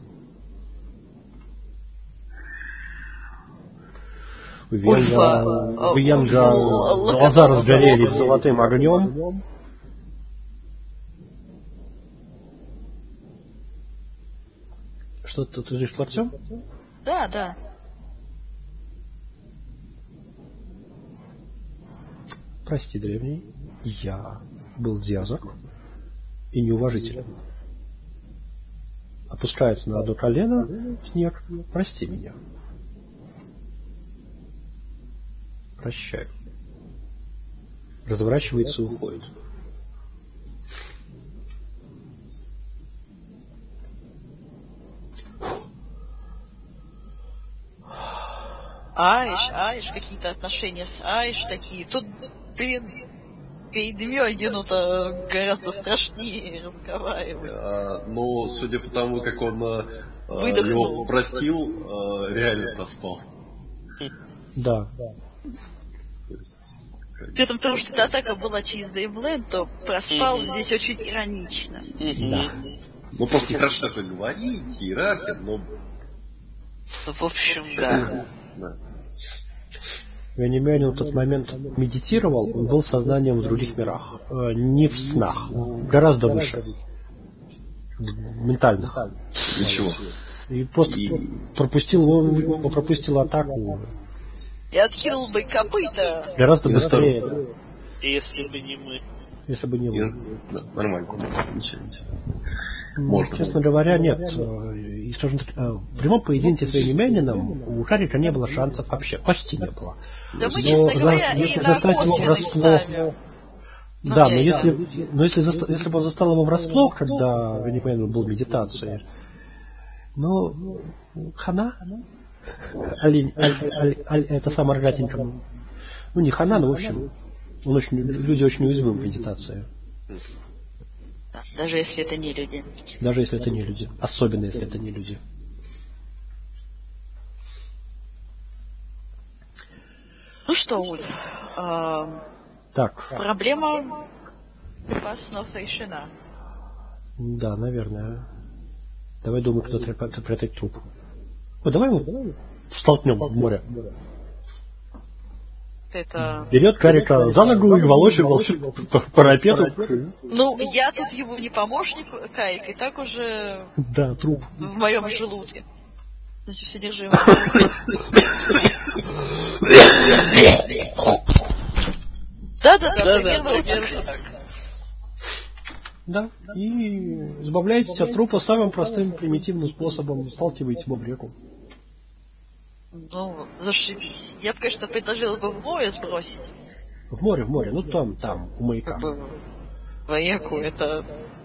Speaker 1: У Венга, у Венга глаза разгорелись золотым огнем. Что ты тут лежишь, Артем?
Speaker 2: Да, да.
Speaker 1: Прости, древний, я был дерзок и неуважителен. Опускается на одно колено снег. Прости меня. Прощаю. Разворачивается и уходит.
Speaker 2: Айш, Айш, какие-то отношения с Айш такие. Тут, блин, Кейдмёгину-то гораздо страшнее разговаривать.
Speaker 3: А, но, судя по тому, как он а,
Speaker 2: Выдохнул.
Speaker 3: его простил, а, реально проспал.
Speaker 1: Да.
Speaker 3: То есть, как-
Speaker 2: При этом потому, что эта атака была через Дреймленд, то проспал
Speaker 5: Мгм.
Speaker 2: здесь очень иронично.
Speaker 1: Да.
Speaker 3: Ну, просто нехорошо такое говорить, иерархия, но...
Speaker 5: В общем, да.
Speaker 3: Да.
Speaker 1: Вениамин в тот момент медитировал, он был сознанием в других мирах. Э, Не в снах, гораздо выше. В ментальных.
Speaker 3: Ничего.
Speaker 1: И просто
Speaker 3: И-
Speaker 1: пропустил, он пропустил атаку
Speaker 2: И откинул бы копыта.
Speaker 1: гораздо
Speaker 3: И
Speaker 1: быстрее,
Speaker 3: осторожно.
Speaker 5: Если бы не мы.
Speaker 1: если бы не
Speaker 3: И-
Speaker 1: вы.
Speaker 3: да, нормально. Ничего, ничего.
Speaker 1: Ну,
Speaker 3: Можно.
Speaker 1: честно говоря, нет. Э, И, скажем так, э, в прямом поединке с Вениамином у Шарика не было шансов вообще. Почти не было.
Speaker 2: Да мы,
Speaker 1: Но
Speaker 2: честно
Speaker 1: за-
Speaker 2: говоря, и
Speaker 1: если
Speaker 2: на
Speaker 1: застать его
Speaker 2: косвенный
Speaker 1: врасплох-
Speaker 2: ставим. Ну,
Speaker 1: Да,
Speaker 2: я
Speaker 1: но
Speaker 2: и
Speaker 1: если, но если, заста- если бы он застал его врасплох, когда Вениамин был в медитации, ну, хана? Олень, аль- аль- аль- это сам рогатенькому. Ну, не хана, но, в общем, он очень, люди очень уязвимы в медитации.
Speaker 2: Да, даже если это не люди.
Speaker 1: Даже если это не люди. Особенно, если это не люди.
Speaker 2: Ну что, Ульф, а,
Speaker 1: Так,
Speaker 2: проблема опасно решена.
Speaker 1: да, наверное. Давай думай, кто трепа- прятать труп. Ой, давай его столкнем в море.
Speaker 2: Это...
Speaker 1: Берет Карика за ногу и волочит, волочит по парапету.
Speaker 2: Ну, я тут ему не помощник, Кайк, и так уже
Speaker 1: Да, труп.
Speaker 2: в моем желудке. Значит, содержимое. Да-да-да,
Speaker 5: Да-да,
Speaker 2: примерно вот так.
Speaker 5: примерно так.
Speaker 1: Да. И избавляетесь от трупа самым простым, примитивным способом. Сталкиваете его в реку.
Speaker 2: Ну, зашибись. Я бы, конечно, предложила бы в море сбросить.
Speaker 1: В море, в море. Ну там, там, у маяка.
Speaker 2: Как бы в реку это...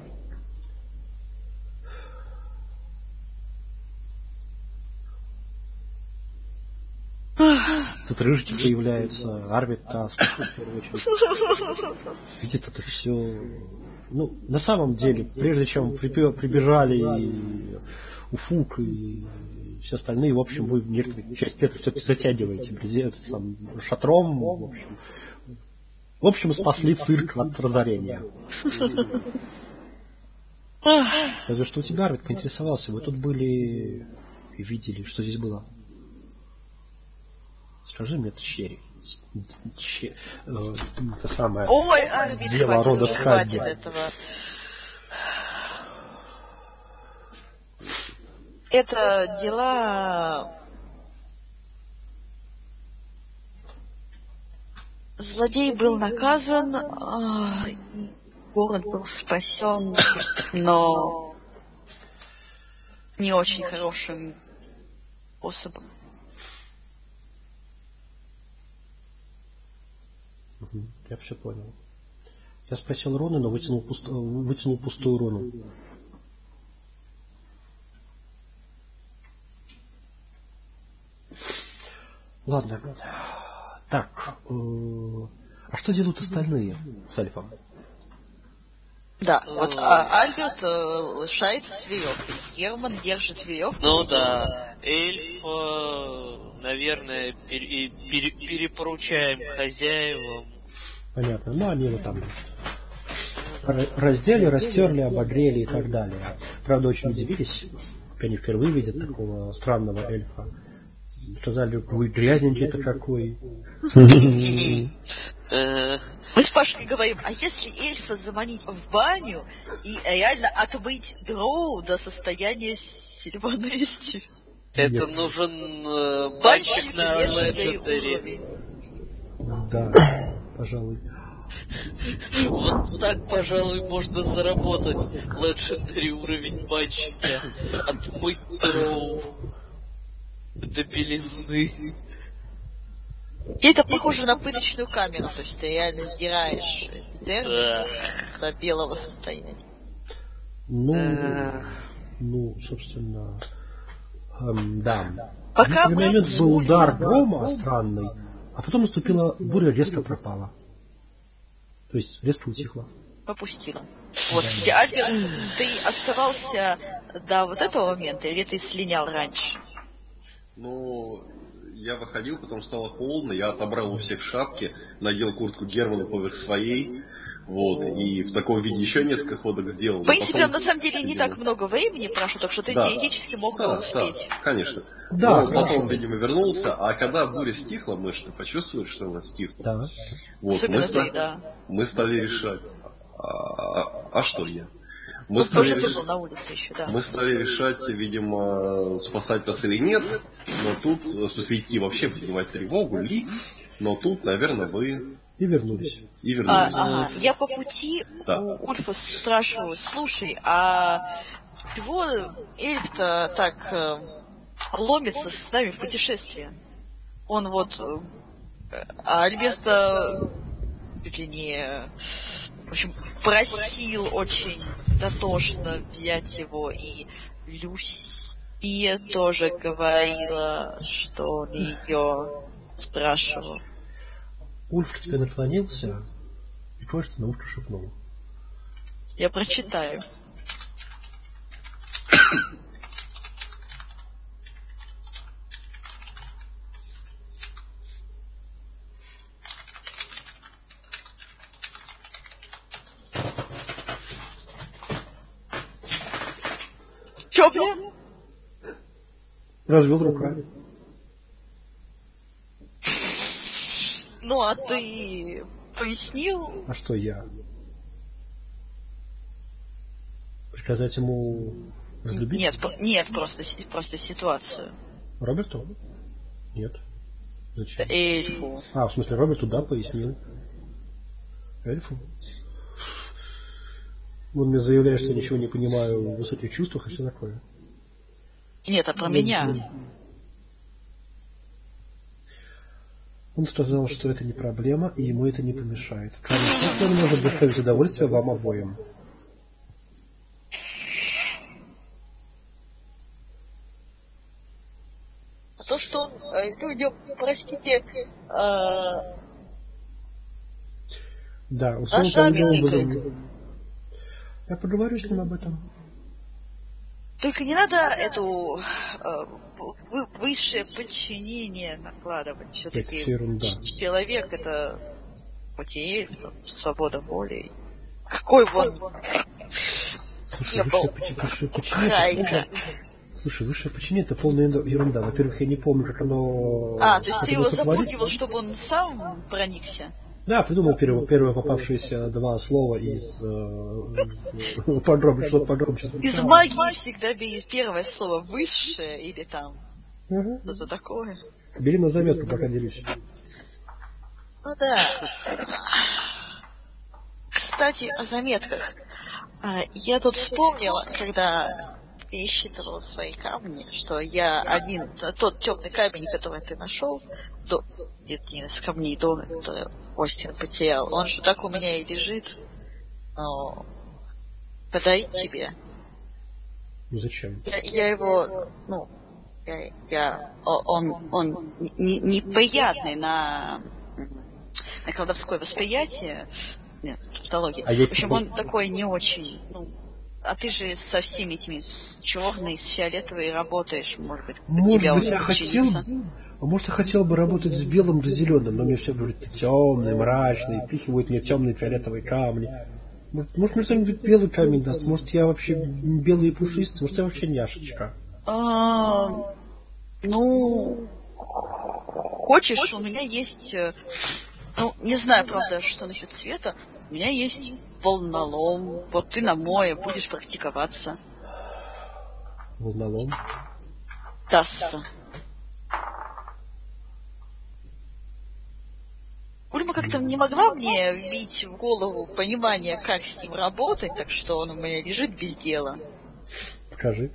Speaker 1: Тут рыжики появляются, Арвид Таск, в первую очередь. Видит это все. Ну, на самом деле, прежде чем припе- прибежали и Уфук, и все остальные, в общем, вы некоторые часть это все-таки затягиваете президент сам шатром, в общем. В общем, спасли цирк от разорения. Разве что у тебя, Арвид, поинтересовался, вы тут были и видели, что здесь было? Скажи мне, это Черри. Че- э, это самое
Speaker 2: Ой, Арвид,
Speaker 1: дело
Speaker 2: хватит
Speaker 1: рода
Speaker 2: уже, хватит
Speaker 1: Скадди.
Speaker 2: этого. Это дела... Злодей был наказан, а, город был спасен, но не очень хорошим способом.
Speaker 1: Мгм, я все понял. Я спросил руны, но вытянул, пуст... вытянул пустую руну. Ладно. Так. Э... А что делают остальные с Альфом?
Speaker 2: Да, вот а Альберт э, лишается с веревкой. Герман держит веревку.
Speaker 5: Ну да, эльф, э, наверное, пере, пере, перепоручаем хозяевам.
Speaker 1: Понятно. Ну, они его там раздели, растерли, обогрели и так далее. Правда, очень удивились. Они впервые видят такого странного эльфа. Сказали, вы грязненький-то какой.
Speaker 2: Мы с Пашкой говорим, а если эльфа заманить в баню и реально отмыть дроу до состояния сильванести?
Speaker 5: Это нужен э, банщик на Legendary.
Speaker 1: Да, пожалуй.
Speaker 5: Вот так, пожалуй, можно заработать Legendary уровень банщика. Отмыть дроу до белизны.
Speaker 2: И это похоже на пыточную камеру, то есть ты реально сдираешь дермис до белого состояния.
Speaker 1: Ну, ну, собственно, эм, да.
Speaker 2: Пока
Speaker 1: в момент был удар грома странный, а потом наступила буря, резко пропала. То есть резко утихла.
Speaker 2: Попустила. Вот, кстати, Альберт, ты оставался до вот этого момента, или ты слинял раньше?
Speaker 3: Ну, я выходил, потом стало холодно, я отобрал у всех шапки, надел куртку Германа поверх своей, вот, и в таком виде еще несколько ходок сделал.
Speaker 2: В принципе, потом... на самом деле не так много времени прошло, так что ты да. теоретически мог бы да, успеть.
Speaker 3: Да, конечно.
Speaker 1: Да,
Speaker 3: но потом, видимо, вернулся, а когда буря стихла, мы что почувствовали, что она стихла.
Speaker 1: Да.
Speaker 3: Вот,
Speaker 2: Особенно
Speaker 3: мы,
Speaker 2: ты,
Speaker 3: ста...
Speaker 2: да.
Speaker 3: мы стали решать, а, а, а что я?
Speaker 2: Мы ну, стали реш... на улице еще, да.
Speaker 3: Мы стали решать, видимо, спасать вас или нет, но тут, в смысле, идти вообще поднимать тревогу, ли, но тут, наверное, вы...
Speaker 1: И вернулись.
Speaker 3: И вернулись.
Speaker 2: А, ага. Я по пути да. у Ульфа спрашиваю, слушай, а чего эльф-то так э, ломится с нами в путешествие? Он вот... Э, а Альберта... чуть ли не... В общем, просил очень дотошно взять его, и Люсия тоже говорила, что он ее спрашивал.
Speaker 1: Ульф к тебе наклонился и кое-что на ушко шепнул.
Speaker 2: Я прочитаю. Чё, бля?
Speaker 1: Развел руками.
Speaker 2: Ну, а ты пояснил?
Speaker 1: А что я? Приказать ему разлюбить?
Speaker 2: Нет, нет, просто, просто ситуацию.
Speaker 1: Роберту? Нет. Зачем?
Speaker 2: Эльфу.
Speaker 1: А, в смысле, Роберту, да, пояснил. Эльфу? Он мне заявляет, что я ничего не понимаю в высоких чувствах и все такое.
Speaker 2: Нет, а про меня.
Speaker 1: Он сказал, что это не проблема, и ему это не помешает. Крайне часто он может доставить удовольствие вам обоим.
Speaker 2: То, что людям, простите, э...
Speaker 1: да, он образом... Я поговорю с ним об этом.
Speaker 2: Только не надо эту э, высшее подчинение накладывать. Все-таки человек это хоть и эльф, свобода воли. Какой бы он
Speaker 1: не был хайка. Слушай, высшее подчинение это полная ерунда. Во-первых, я не помню, как оно...
Speaker 2: А, то есть ты его запугивал, чтобы он сам проникся?
Speaker 1: Да, придумал первое, первое попавшееся два слова из э, подробно, что-то подробно.
Speaker 2: Из магии всегда бери первое слово высшее или там угу. что-то такое.
Speaker 1: Бери на заметку, пока делюсь.
Speaker 2: Ну да. Кстати, о заметках. Я тут вспомнила, когда пересчитывала свои камни, что я один, тот темный камень, который ты нашел, до, один из камней дома, который Остин потерял, он же так у меня и лежит. О, подарить тебе.
Speaker 1: Ну зачем?
Speaker 2: Я, я его, ну, я, я о- он, он не- неприятный на, на колдовское восприятие. Нет, тавтология.
Speaker 1: А я
Speaker 2: В общем,
Speaker 1: типа-
Speaker 2: он такой не очень, ну, а ты же со всеми этими с черной, с фиолетовой работаешь, может быть, под
Speaker 1: Может
Speaker 2: тебя
Speaker 1: быть,
Speaker 2: он
Speaker 1: я хотел,
Speaker 2: подчинится.
Speaker 1: а может, я хотел бы работать с белым да зеленым, но мне все говорят, ты темный, мрачный, впихивают мне темные фиолетовые камни. Может, может мне кто-нибудь белый камень даст? Может, я вообще белый и пушистый? Может, я вообще няшечка?
Speaker 2: А, ну, хочешь, у меня есть, э, ну, не знаю, правда, что насчет цвета, у меня есть волнолом, вот ты на мое будешь практиковаться.
Speaker 1: Волнолом.
Speaker 2: Тасса. Ульма как-то не могла мне вбить в голову понимание, как с ним работать, так что он у меня лежит без дела.
Speaker 1: Покажи.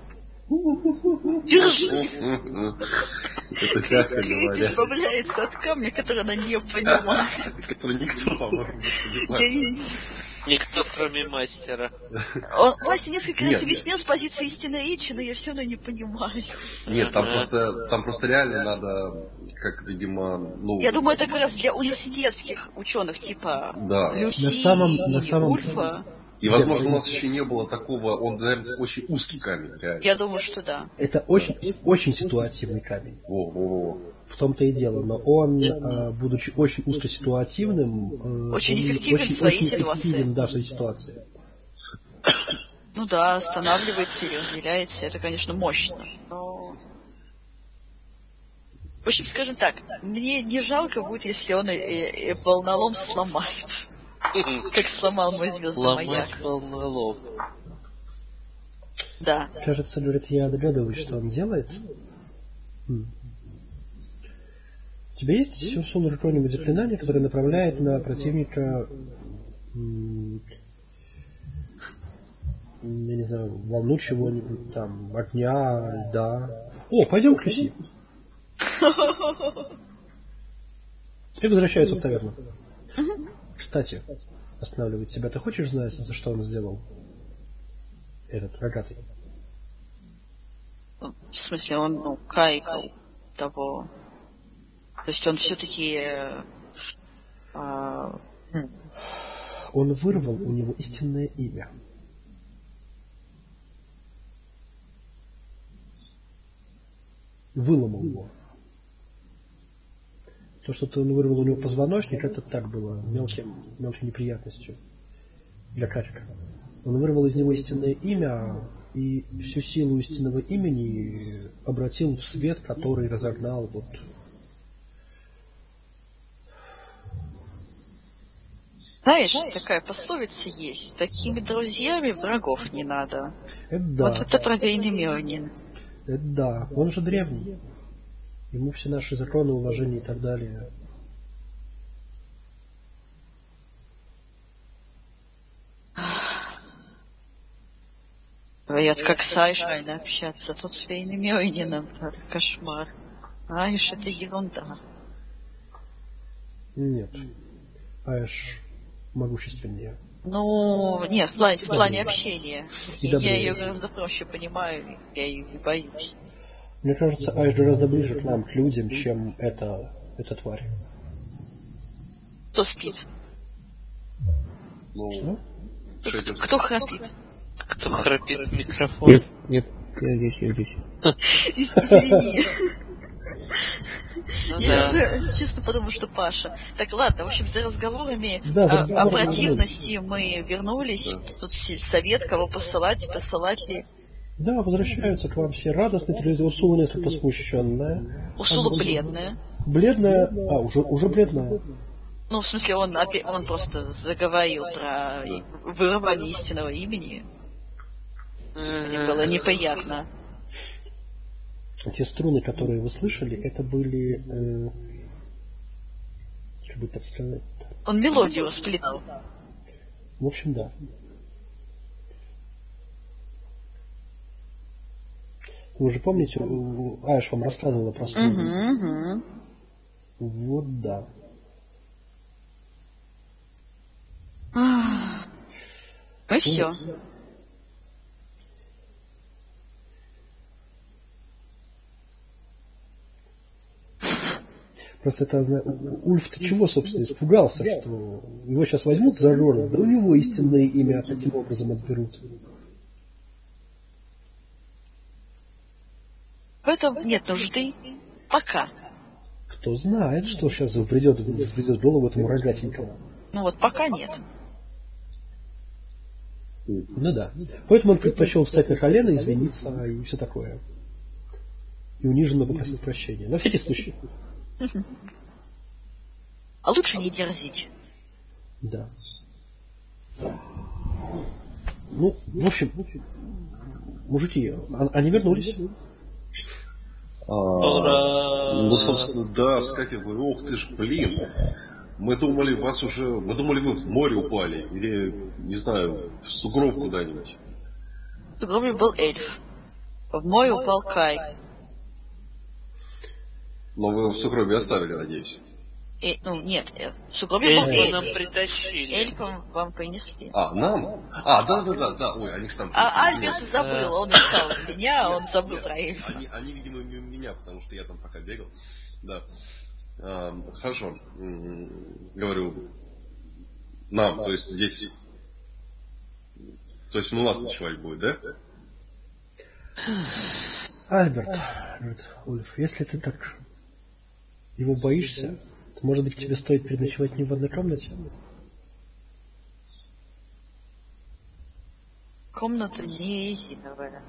Speaker 2: Держи!
Speaker 3: Это мягко
Speaker 2: Крит
Speaker 3: говоря.
Speaker 2: избавляется от камня, который она не понимает.
Speaker 3: Который никто, по-моему, не
Speaker 2: Я
Speaker 3: знает.
Speaker 2: не-
Speaker 5: Никто, кроме мастера.
Speaker 2: Он, Вася несколько раз
Speaker 3: Нет,
Speaker 2: объяснил с позиции истинной речи, но я все равно не понимаю.
Speaker 3: Нет, там
Speaker 5: Ага.
Speaker 3: просто, там просто реально надо, как, видимо, ну...
Speaker 2: Я думаю, это как раз для университетских ученых, типа
Speaker 3: Да.
Speaker 2: Люси
Speaker 1: На самом- на
Speaker 2: или
Speaker 1: самом-
Speaker 2: Ульфа.
Speaker 3: И, возможно, у нас еще не было такого, он, наверное, очень узкий камень, реально.
Speaker 2: Я думаю, что да.
Speaker 1: Это очень, очень ситуативный камень.
Speaker 3: Во, во, во.
Speaker 1: В том-то и дело. Но он, э, будучи очень узкоситуативным, э,
Speaker 2: Очень
Speaker 1: он
Speaker 2: эффективен в
Speaker 1: очень,
Speaker 2: своей
Speaker 1: очень
Speaker 2: ситуации.
Speaker 1: эффективен, да, в своей ситуации.
Speaker 2: Ну да, останавливается или разделяется. Это, конечно, мощно. Но... В общем, скажем так, мне не жалко будет, если он и, и- и волнолом сломает. Как сломал мой звездный маяк.
Speaker 5: Ломать волнолом.
Speaker 2: Да.
Speaker 1: Кажется, говорит, я догадываюсь, что он делает. М. У тебя есть Сюрсун какое-нибудь заклинание, которое направляет на противника, м, я не знаю, волну чего-нибудь, там, огня, льда? О, пойдем к Люси. И возвращается в таверну. Кстати, останавливает себя. Ты хочешь знать, за что он сделал? Этот рогатый.
Speaker 2: В смысле, он, ну, кайкал того. То есть он все-таки... а, м,
Speaker 1: Он вырвал у него истинное имя. Выломал его. То, что он вырвал у него позвоночник, это так было мелким, мелкой неприятностью для Кафика. Он вырвал из него истинное имя и всю силу истинного имени обратил в свет, который разогнал вот.
Speaker 2: Знаешь, такая пословица есть. Такими друзьями врагов не надо.
Speaker 1: Это да,
Speaker 2: Вот это проверенный Мёнин.
Speaker 1: это да. Он же древний. Ему все наши законы, уложения и так далее.
Speaker 2: Говорят, как с Айшвайной общаться. Тут с Вейным Мёнином. Кошмар. Айш, это ерунда.
Speaker 1: Нет. Аэш могущественнее.
Speaker 2: Ну, нет, в плане, в плане общения.
Speaker 1: И
Speaker 2: Я
Speaker 1: добрее.
Speaker 2: ее гораздо проще понимаю, я ее не боюсь.
Speaker 1: Мне кажется, Аэш гораздо ближе к нам, к людям, чем эта, эта тварь.
Speaker 2: Кто спит?
Speaker 3: Ну,
Speaker 1: Ну?
Speaker 3: что
Speaker 2: Кто,
Speaker 3: это?
Speaker 2: кто храпит?
Speaker 5: Кто храпит в микрофон?
Speaker 4: Нет, нет, я здесь, я здесь.
Speaker 2: Извини.
Speaker 5: Ну
Speaker 2: Я
Speaker 5: да.
Speaker 2: честно, честно подумала, что Паша. Так, ладно, в общем, за разговорами
Speaker 1: Да, за
Speaker 2: о, о
Speaker 1: разговорами
Speaker 2: противности мы вернулись. Тут си- совет, кого посылать, посылать ли.
Speaker 1: Да, возвращаются к вам все радостные. Урсула несколько смущенная.
Speaker 2: Урсула
Speaker 1: А,
Speaker 2: бледная.
Speaker 1: Бледная. А, уже, уже бледная.
Speaker 2: Ну, в смысле, он, опе- он просто заговорил про и- вырывание истинного имени. Мне было неприятно.
Speaker 1: Те струны, которые вы слышали, это были, э, как бы так сказать,
Speaker 2: Он мелодию сплетал.
Speaker 1: в общем, да. Вы же помните, у- Аэш вам рассказывала про струны?
Speaker 2: Угу, угу.
Speaker 1: Вот да.
Speaker 2: все.
Speaker 1: Просто это, Ульф-то чего, собственно, испугался, что его сейчас возьмут за жору, да у него истинное имя таким образом отберут.
Speaker 2: В этом нет нужды. Пока.
Speaker 1: Кто знает, что сейчас придет, придет в голову этому рогатенькому.
Speaker 2: Ну вот пока нет.
Speaker 1: Ну да. Поэтому он предпочел встать на колено, извиниться и все такое. И униженно попросить прощения. На всякий случай.
Speaker 2: А лучше не дерзить.
Speaker 1: Да. Ну, в общем, мужики, они вернулись.
Speaker 3: А, ну, собственно, да, вскакиваю, говорю, ох ты ж, блин, мы думали, вас уже, мы думали, вы в море упали, или, не знаю, в сугроб куда-нибудь.
Speaker 2: В сугробе был эльф. В море упал Кай.
Speaker 3: Но вы его в сугробе оставили, надеюсь.
Speaker 2: И, ну, нет, в сугробе был
Speaker 5: Эльфа нам
Speaker 2: эльф.
Speaker 5: притащили.
Speaker 2: Эльфа вам принесли.
Speaker 3: А, нам? А, да-да-да, да, ой, они же там...
Speaker 2: А Альберт забыл, он искал меня, он забыл про эльфа.
Speaker 3: Они, они, видимо, мимо меня, потому что я там пока бегал. Да. А, хорошо. М, Говорю, нам, то есть здесь... То есть он у нас ночевать будет, да?
Speaker 1: Альберт, говорит Ульф, если ты так его боишься, то, может быть, тебе стоит переночевать не в одной комнате?
Speaker 2: Комната не резиновая.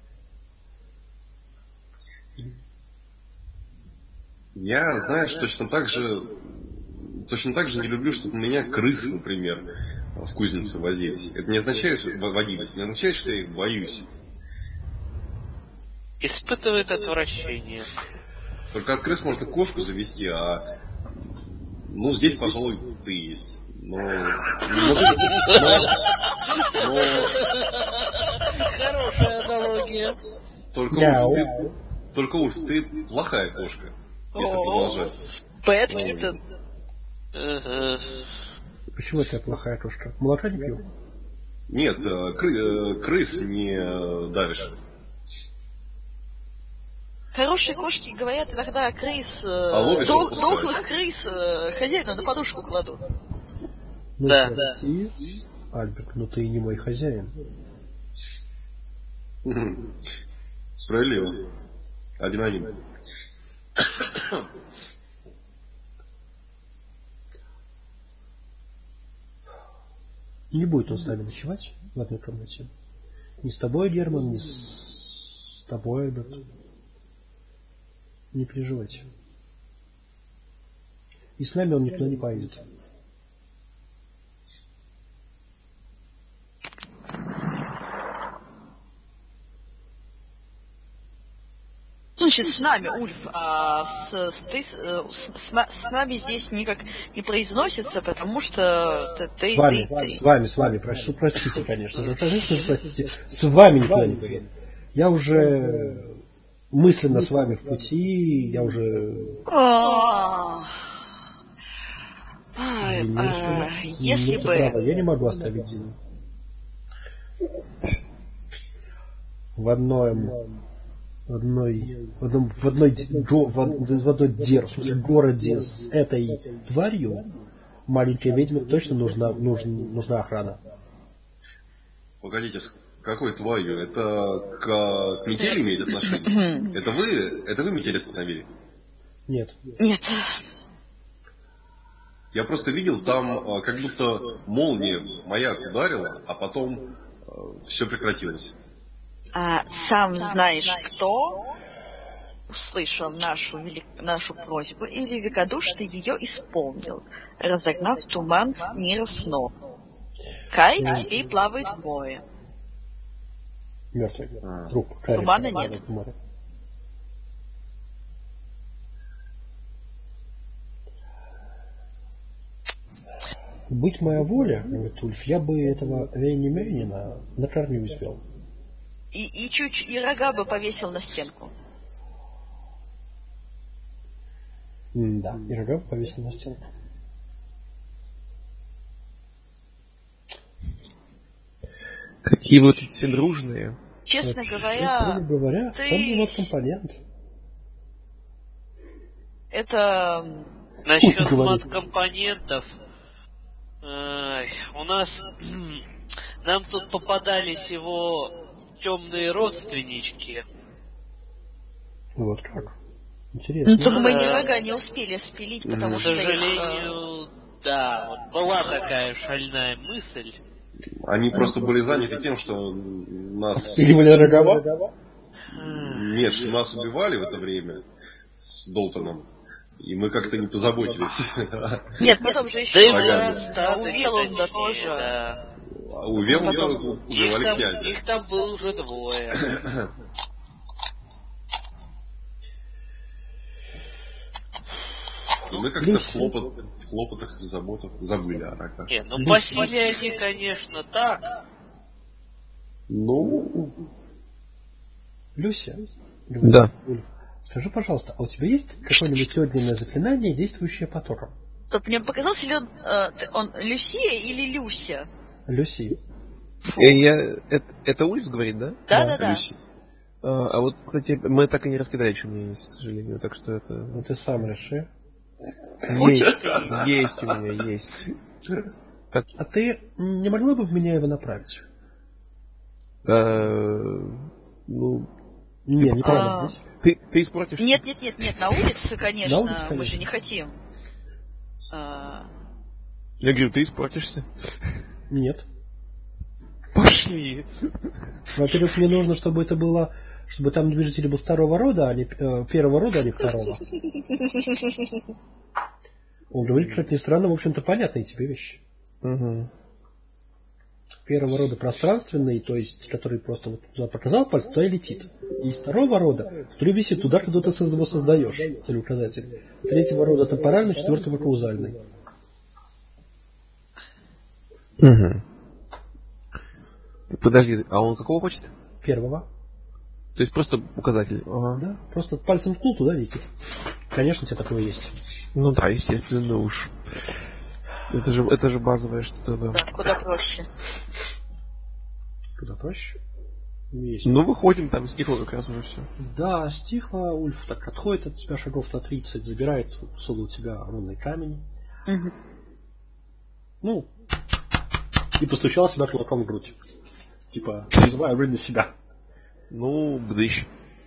Speaker 3: Я, знаешь, точно так же... Точно так же не люблю, чтобы у меня крысы, например, в кузнице возились. Это не означает, что водились, не означает, что я их боюсь.
Speaker 5: Испытывает отвращение.
Speaker 3: Только от крыс можно кошку завести, а ну здесь, пожалуй, ты есть. Но, но, но, но
Speaker 5: Хорошая аналогия.
Speaker 3: только
Speaker 1: Мяу.
Speaker 3: Ульф, ты, только Ульф, ты плохая кошка, если продолжать.
Speaker 2: Бэт Киттен.
Speaker 5: Ага.
Speaker 1: Почему это плохая кошка? Молока не пью?
Speaker 3: Нет, э, кры- э, крыс не э, давишь.
Speaker 2: Хорошие кошки говорят иногда крыс, э,
Speaker 3: А ловишь,
Speaker 2: дох-
Speaker 3: отпускаешь.
Speaker 2: дохлых крыс э, хозяину на подушку кладут.
Speaker 1: Ну,
Speaker 5: Да.
Speaker 1: прости, Альберт, но ты и не мой хозяин.
Speaker 3: Мгм. Справедливо. Один-один.
Speaker 1: Не будет он с нами ночевать в одной комнате. Ни с тобой, Герман, ни с тобой, Альберт. Не переживайте. И с нами он никуда не поедет.
Speaker 2: Значит, с нами, Ульф, а с, с, ты, с, с, на- с нами здесь никак не произносится, потому что ты, ты,
Speaker 1: С вами,
Speaker 2: ты, ты.
Speaker 1: с вами, с вами, прошу, простите, конечно. Да, конечно, простите. С вами никуда не поеду. Я уже мысленно с вами в пути, я уже...
Speaker 2: А, ай,
Speaker 1: Извини,
Speaker 2: а,
Speaker 1: что-
Speaker 2: Если
Speaker 1: Ну, ты
Speaker 2: бы...
Speaker 1: права, я не могу оставить Дину. В одном... В одной, в одном, в одной, д- го- в од- в одной дер, в смысле, городе с этой тварью маленькой ведьме точно нужна, нужна, нужна охрана.
Speaker 3: Погодите, с какой тварью? Это к, к метели имеет отношение? Это вы, это вы метель остановили?
Speaker 1: Нет.
Speaker 2: Нет.
Speaker 3: Я просто видел, там а, как будто молния маяк ударила, а потом все прекратилось.
Speaker 2: А сам знаешь, кто услышал нашу, вели- нашу просьбу или великодушно ее исполнил, разогнав туман с мира снов. Кай
Speaker 1: Ну.
Speaker 2: теперь плавает в море.
Speaker 1: Мертвый.
Speaker 3: А.
Speaker 1: Труп. Карик,
Speaker 2: Тумана
Speaker 1: плавает
Speaker 2: нет.
Speaker 1: в море. Быть моя воля, говорит Ульф, я бы этого Вейни-Мейнина на корню извел.
Speaker 2: И, и чуть и рога бы повесил на стенку.
Speaker 1: М, Да, и рога повесил на стенку.
Speaker 4: Какие вы тут все дружные.
Speaker 2: Честно
Speaker 1: Вообще,
Speaker 2: говоря,
Speaker 1: говоря,
Speaker 2: ты...
Speaker 1: он у вас компонент.
Speaker 2: это...
Speaker 5: Насчет
Speaker 1: Говорит.
Speaker 5: мат-компонентов, ай, у нас нам тут попадались его темные родственнички.
Speaker 1: Вот как.
Speaker 2: Ну,
Speaker 1: Интересно.
Speaker 2: только мы ни
Speaker 5: Да.
Speaker 2: рога не успели спилить, потому
Speaker 5: К
Speaker 2: что их, э,
Speaker 5: сожалению, да, вот была такая шальная мысль.
Speaker 3: Они просто были заняты тем, что нас...
Speaker 1: Спиливали рогова?
Speaker 3: Нет, что нас убивали в это время с Долтоном. И мы как-то не позаботились.
Speaker 2: Нет, потом же
Speaker 5: Да
Speaker 2: еще
Speaker 5: и
Speaker 3: Ага.
Speaker 2: у Велунда тоже.
Speaker 5: Да.
Speaker 3: А у Велунда
Speaker 2: Потом-
Speaker 5: Их
Speaker 3: убивали
Speaker 5: там,
Speaker 3: князя.
Speaker 5: их там было уже двое.
Speaker 3: И мы как-то в, хлопот, в хлопотах, в заботах забыли о рогах.
Speaker 5: Не, ну по силе они, конечно, так.
Speaker 3: Ну,
Speaker 1: Люся?
Speaker 4: Да.
Speaker 1: Ульф, скажи, пожалуйста, а у тебя есть какое-нибудь огненное заклинание, действующее по торам?
Speaker 2: Стоп, мне показался ли он, э, т- он Люсия или Люся?
Speaker 1: Люси.
Speaker 2: Фу.
Speaker 4: Э, я, это, это Ульф говорит, да?
Speaker 2: Да-да-да.
Speaker 3: Люси.
Speaker 4: А, а вот, кстати, мы так и не раскидали, что у меня есть, к сожалению, так что это...
Speaker 1: Ну ты сам реши.
Speaker 4: Есть, есть у меня, есть.
Speaker 1: А ты не могла бы в меня его направить?
Speaker 4: А, ну,
Speaker 1: Не, неправильно
Speaker 2: А.
Speaker 1: здесь.
Speaker 4: ты, ты испортишь...
Speaker 2: Нет, нет, нет, нет, на улице, конечно,
Speaker 1: На улице,
Speaker 2: мы
Speaker 1: конечно.
Speaker 2: же не хотим. А,
Speaker 4: Я говорю, ты испортишься.
Speaker 1: Нет.
Speaker 4: Пошли.
Speaker 1: Во-первых, мне нужно, чтобы это было, чтобы там движитель был второго рода, а не э, первого рода, а не второго. Он говорит, как ни странно, в общем-то, понятные тебе вещи.
Speaker 4: Угу.
Speaker 1: Первого рода пространственный, то есть, который просто вот туда показал пальцем, туда и летит. И из второго рода, который висит туда, когда ты его создаешь, целеуказатель. Третьего рода темпоральный, четвертого каузальный.
Speaker 4: Угу. Подожди, а он какого хочет?
Speaker 1: Первого.
Speaker 4: То есть просто указатель? Ага.
Speaker 1: Да, просто пальцем ткнул, туда летит. Конечно, у тебя такое есть.
Speaker 4: Ну да, естественно уж. Это же, это же базовое что-то, да.
Speaker 2: да, куда проще.
Speaker 1: Куда проще. Есть.
Speaker 4: Ну, выходим, там стихло как раз уже все.
Speaker 1: Да, стихло, Ульф так отходит от тебя шагов на тридцать, забирает суда у тебя рунный камень.
Speaker 2: Мгм.
Speaker 1: Ну, и постучал себя кулаком в грудь. Типа, называя вы на себя.
Speaker 4: Ну, бдыщ.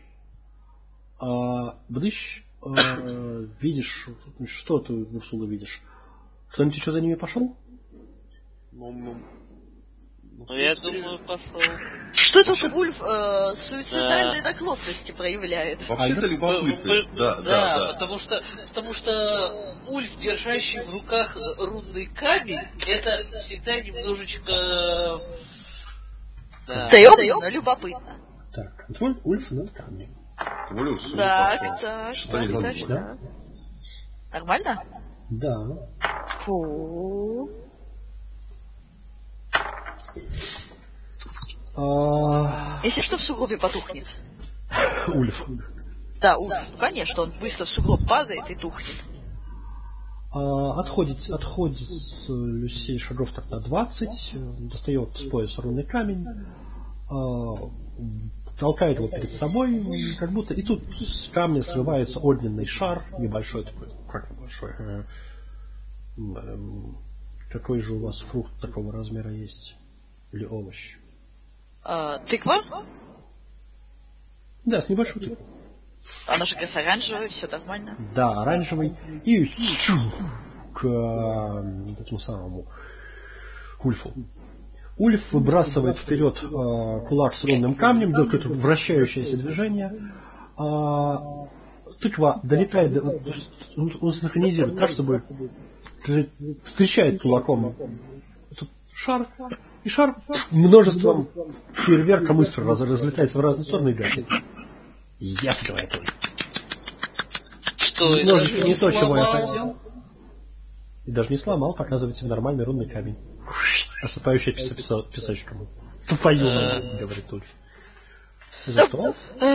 Speaker 1: А, Бдыщ, а, видишь, что ты в Урсулу видишь? Кто-нибудь еще за ними пошел?
Speaker 3: Ну, ну,
Speaker 5: Ну, я думаю, пошел.
Speaker 2: Что тут Ульф э, суицидальной наклонности проявляет?
Speaker 3: вообще-то любопытно. Да, да,
Speaker 5: да,
Speaker 3: да.
Speaker 5: потому что потому что Ульф, держащий в руках рунный камень, это всегда немножечко... Да.
Speaker 2: Стрёмно, но любопытно.
Speaker 1: Так, контроль Ульф над камнем.
Speaker 3: Тем более в сумму
Speaker 2: Так,
Speaker 3: пошел.
Speaker 2: так,
Speaker 3: Что
Speaker 2: так,
Speaker 3: не
Speaker 2: так,
Speaker 3: задумано.
Speaker 1: да?
Speaker 2: так. Нормально?
Speaker 1: Да.
Speaker 2: Фу.
Speaker 1: А,
Speaker 2: Если что, в сугробе потухнет.
Speaker 1: Ульф.
Speaker 2: Да, Ульф, ну, конечно, он быстро в сугроб падает и тухнет.
Speaker 1: А, отходит, отходит с Люси шагов так на двадцать, достает с пояса рунный камень, а, толкает его перед собой, и как будто и тут с камня срывается огненный шар, небольшой такой, как небольшой. э, эм, Какой же у вас фрукт такого размера есть? Или овощ?
Speaker 2: А, тыква?
Speaker 1: Да, с небольшой тыквой.
Speaker 2: Она же как раз оранжевая, все нормально.
Speaker 1: Да, оранжевый. И к э, этому самому Ульфу. Ульф выбрасывает вперед э, кулак с рунным камнем, делает какое-то вращающееся движение. А, тыква долетает, до, он, он синхронизирует так, чтобы встречает кулаком этот шар, и шар множеством фейерверком искр раз, разлетается в разные стороны и гаснет. Я говорит Ульф.
Speaker 5: Что, и
Speaker 1: Немножечко
Speaker 5: даже
Speaker 1: не то, чего я
Speaker 5: сломал?
Speaker 1: хотел. И даже не сломал, показывает себе нормальный рунный камень. Осыпающий писа- писа- песочком. Твою мать, говорит Ульф. Зато...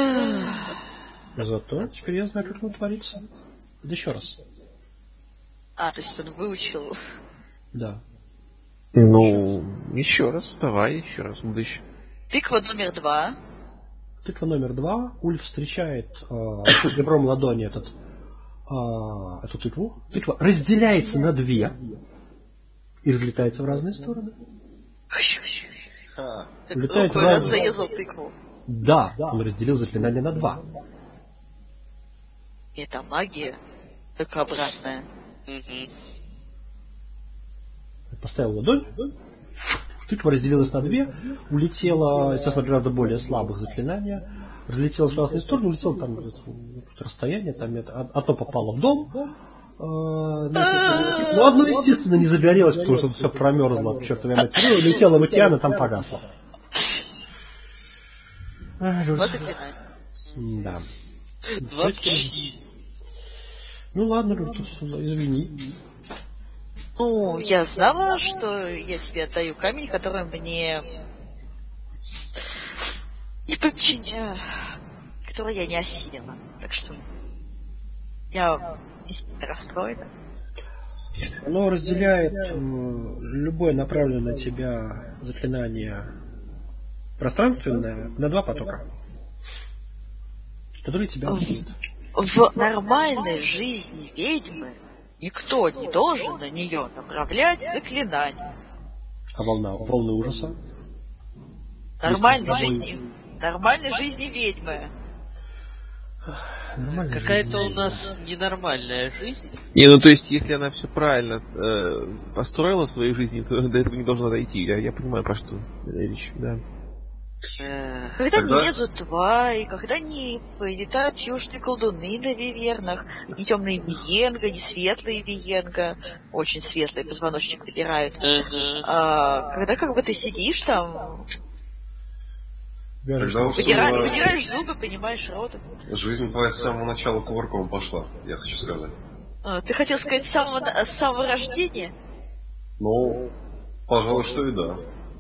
Speaker 1: Зато теперь я знаю, как он творится. Да еще раз.
Speaker 2: А, то есть он выучил.
Speaker 1: Да.
Speaker 4: Ну, еще раз, давай, еще раз, будущее.
Speaker 2: Тыква номер два.
Speaker 1: Тыква номер два. Ульф встречает э, ребром ладони этот, э, эту тыкву. Тыква разделяется на две и разлетается в разные стороны.
Speaker 3: Ха.
Speaker 2: Так
Speaker 1: Улетает
Speaker 2: рукой
Speaker 1: в
Speaker 2: раз
Speaker 1: разные-
Speaker 2: зарезал тыкву.
Speaker 1: Да, он разделил заклинание на два.
Speaker 2: Это магия, только обратная.
Speaker 5: Мгм.
Speaker 1: Поставил ладонь, тыква разделилась на две, улетела, естественно, гораздо более слабых заклинания, разлетелась в разные стороны, улетело там где-то расстояние, там это, одно попало в дом, э, значит, но одно, естественно, не загорелось, потому что все промерзло к чертовой матери, улетело в океан и там погасло.
Speaker 2: Два заклинания.
Speaker 1: Да.
Speaker 5: Два пчи.
Speaker 1: Ну ладно, Рутус, извини.
Speaker 2: Ну, я знала, что я тебе отдаю камень, который мне не подчиняю, который я не осилила. Так что я действительно расстроена.
Speaker 1: Оно разделяет э, любое направленное на тебя заклинание пространственное на два потока, которые тебя убьют.
Speaker 2: В нормальной жизни ведьмы никто не должен на нее направлять заклинания.
Speaker 1: А волна, волны ужаса?
Speaker 2: Нормальной
Speaker 1: Если
Speaker 2: жизни, нормальной жизни ведьмы.
Speaker 1: Нормальная
Speaker 5: Какая-то
Speaker 1: жизнь.
Speaker 5: у нас ненормальная жизнь.
Speaker 4: Не, ну то есть, если она все правильно э, построила в своей жизни, то до этого не должно дойти. Я, я понимаю, про что речь, да.
Speaker 5: Эх,
Speaker 2: Когда
Speaker 3: Тогда-
Speaker 2: не лезут твари, когда не летают южные колдуны на вивернах, не темные виенга, не светлые виенга, очень светлые позвоночник набирают.
Speaker 5: мгм.
Speaker 2: А, когда как бы ты сидишь там,
Speaker 1: Вяжешь
Speaker 3: Когда
Speaker 1: там
Speaker 3: вот
Speaker 2: выдира-
Speaker 3: Собственно-
Speaker 2: выдираешь зубы, понимаешь рот.
Speaker 3: Жизнь твоя с самого начала кувырком пошла, я хочу сказать.
Speaker 2: А, ты хотел сказать с самого, на- с самого рождения?
Speaker 3: Ну, пожалуй, что и да.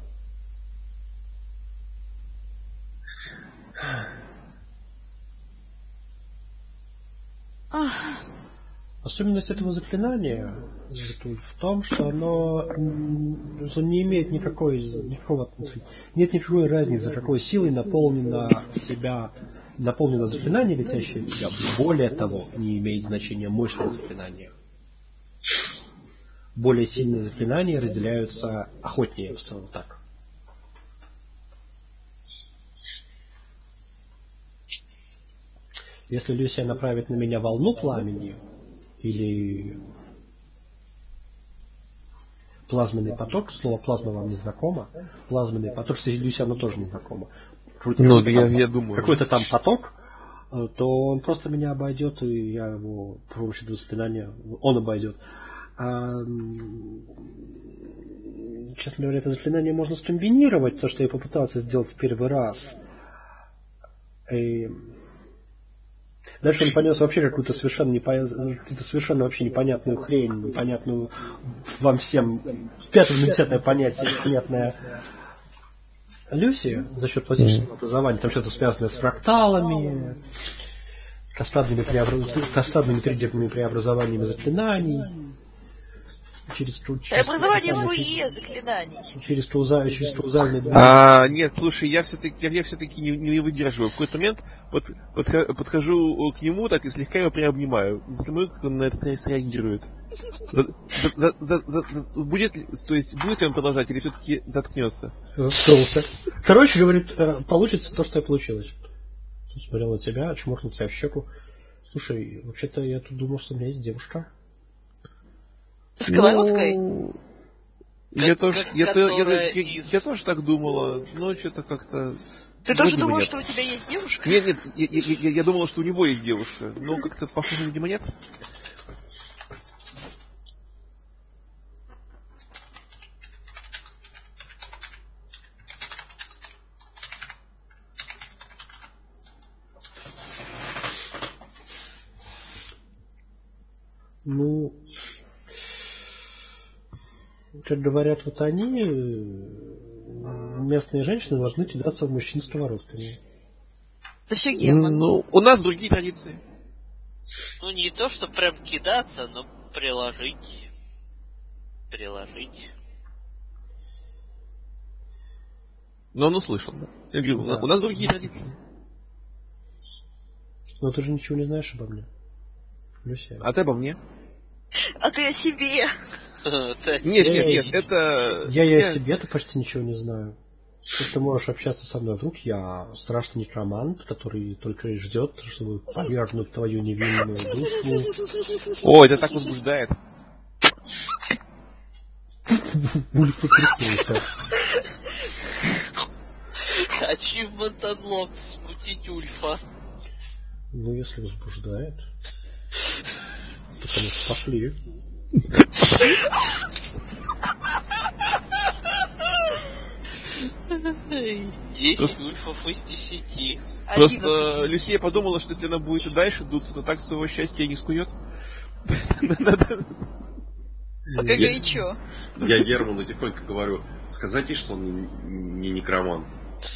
Speaker 2: Ах,
Speaker 1: Особенность этого заклинания Рутуль, в том, что оно, м, что не имеет никакой, никакого, нет никакой разницы, какой силой наполнено тебя, наполнено заклинание, летящее в тебя. Более того, не имеет значения мощное заклинание. Более сильные заклинания разделяются охотнее, я бы сказал так. Если Люсия направит на меня волну пламени или плазменный поток, слово плазма вам не знакомо, плазменный поток, кстати, Люсия оно тоже не знакомо. Какой-то
Speaker 4: Ну,
Speaker 1: какой-то
Speaker 4: я-
Speaker 1: там-
Speaker 4: я думаю.
Speaker 1: Какой-то там поток, э, то он просто меня обойдет, и я его при помощи этого заклинания, он обойдет. А, м, честно говоря, это заклинание можно скомбинировать, то, что я попытался сделать в первый раз. И дальше он понес вообще какую-то совершенно, непо... какую-то совершенно вообще непонятную хрень, непонятную вам всем пятое на десятое понятие, непонятное Люси за счет классического образования, там что-то связанное с фракталами, каскадными, преобраз... каскадными триггерными преобразованиями заклинаний, через, через,
Speaker 2: преобразование
Speaker 1: через,
Speaker 2: фуе заклинаний.
Speaker 1: через, кауза- через каузальный движок.
Speaker 4: А, нет, слушай, я все-таки я, я все-таки не, не выдерживаю. В какой-то момент под, подхожу, подхожу к нему, так и слегка его приобнимаю. Смотрю, как он на это среагирует. За, за, за, за, за, будет ли, то есть будет ли он продолжать или все-таки заткнется?
Speaker 1: Заткнулся. Короче, говорит, э, получится то, что и получилось. Смотрел на тебя, чмокнул тебя в щеку. Слушай, вообще-то я тут думал, что у меня есть девушка.
Speaker 2: С сковородкой?
Speaker 4: Ну, я,
Speaker 5: Как-
Speaker 4: тоже,
Speaker 5: как
Speaker 4: я, то- я,
Speaker 5: которая
Speaker 4: я-
Speaker 5: из-
Speaker 4: я тоже так думала, но что-то как-то...
Speaker 2: Ты
Speaker 4: вроде
Speaker 2: тоже
Speaker 4: бы
Speaker 2: думал,
Speaker 4: нет.
Speaker 2: что у тебя есть девушка?
Speaker 4: Нет, нет, я, я, я- я думала, что у него есть девушка, но как-то, похоже, видимо, нет.
Speaker 1: Ну, как говорят вот они, местные женщины должны кидаться в мужчин сковородками.
Speaker 2: Да все Герман.
Speaker 4: Ну, у нас другие традиции.
Speaker 5: Ну, не то, что прям кидаться, но приложить. Приложить.
Speaker 4: Но он услышал, да. Я говорю,
Speaker 1: Да.
Speaker 4: у нас другие традиции.
Speaker 1: Но ты же ничего не знаешь обо мне. Люся.
Speaker 4: А ты обо мне?
Speaker 2: А ты о себе.
Speaker 5: Так,
Speaker 4: Нет,
Speaker 1: Я-
Speaker 4: нет, нет, это...
Speaker 1: Я и о себе-то почти ничего не знаю. Если ты можешь общаться со мной, вдруг я страшный некромант, который только и ждет, чтобы повергнуть твою невинную душу.
Speaker 4: О, это так возбуждает.
Speaker 1: Ульф прикрылся.
Speaker 5: Achievement unlocked, смутить Ульфа.
Speaker 1: Ну, если возбуждает, то, конечно, пошли.
Speaker 5: Десять
Speaker 4: Просто-
Speaker 5: Ульфов из десяти.
Speaker 4: Просто
Speaker 2: одиннадцать.
Speaker 4: Люсия подумала, что если она будет и дальше дуться, то так своего счастья не скует. Надо-
Speaker 2: Пока
Speaker 3: Я-
Speaker 2: горячо.
Speaker 3: Я Герману тихонько говорю, сказать ей, что он не, не некромант.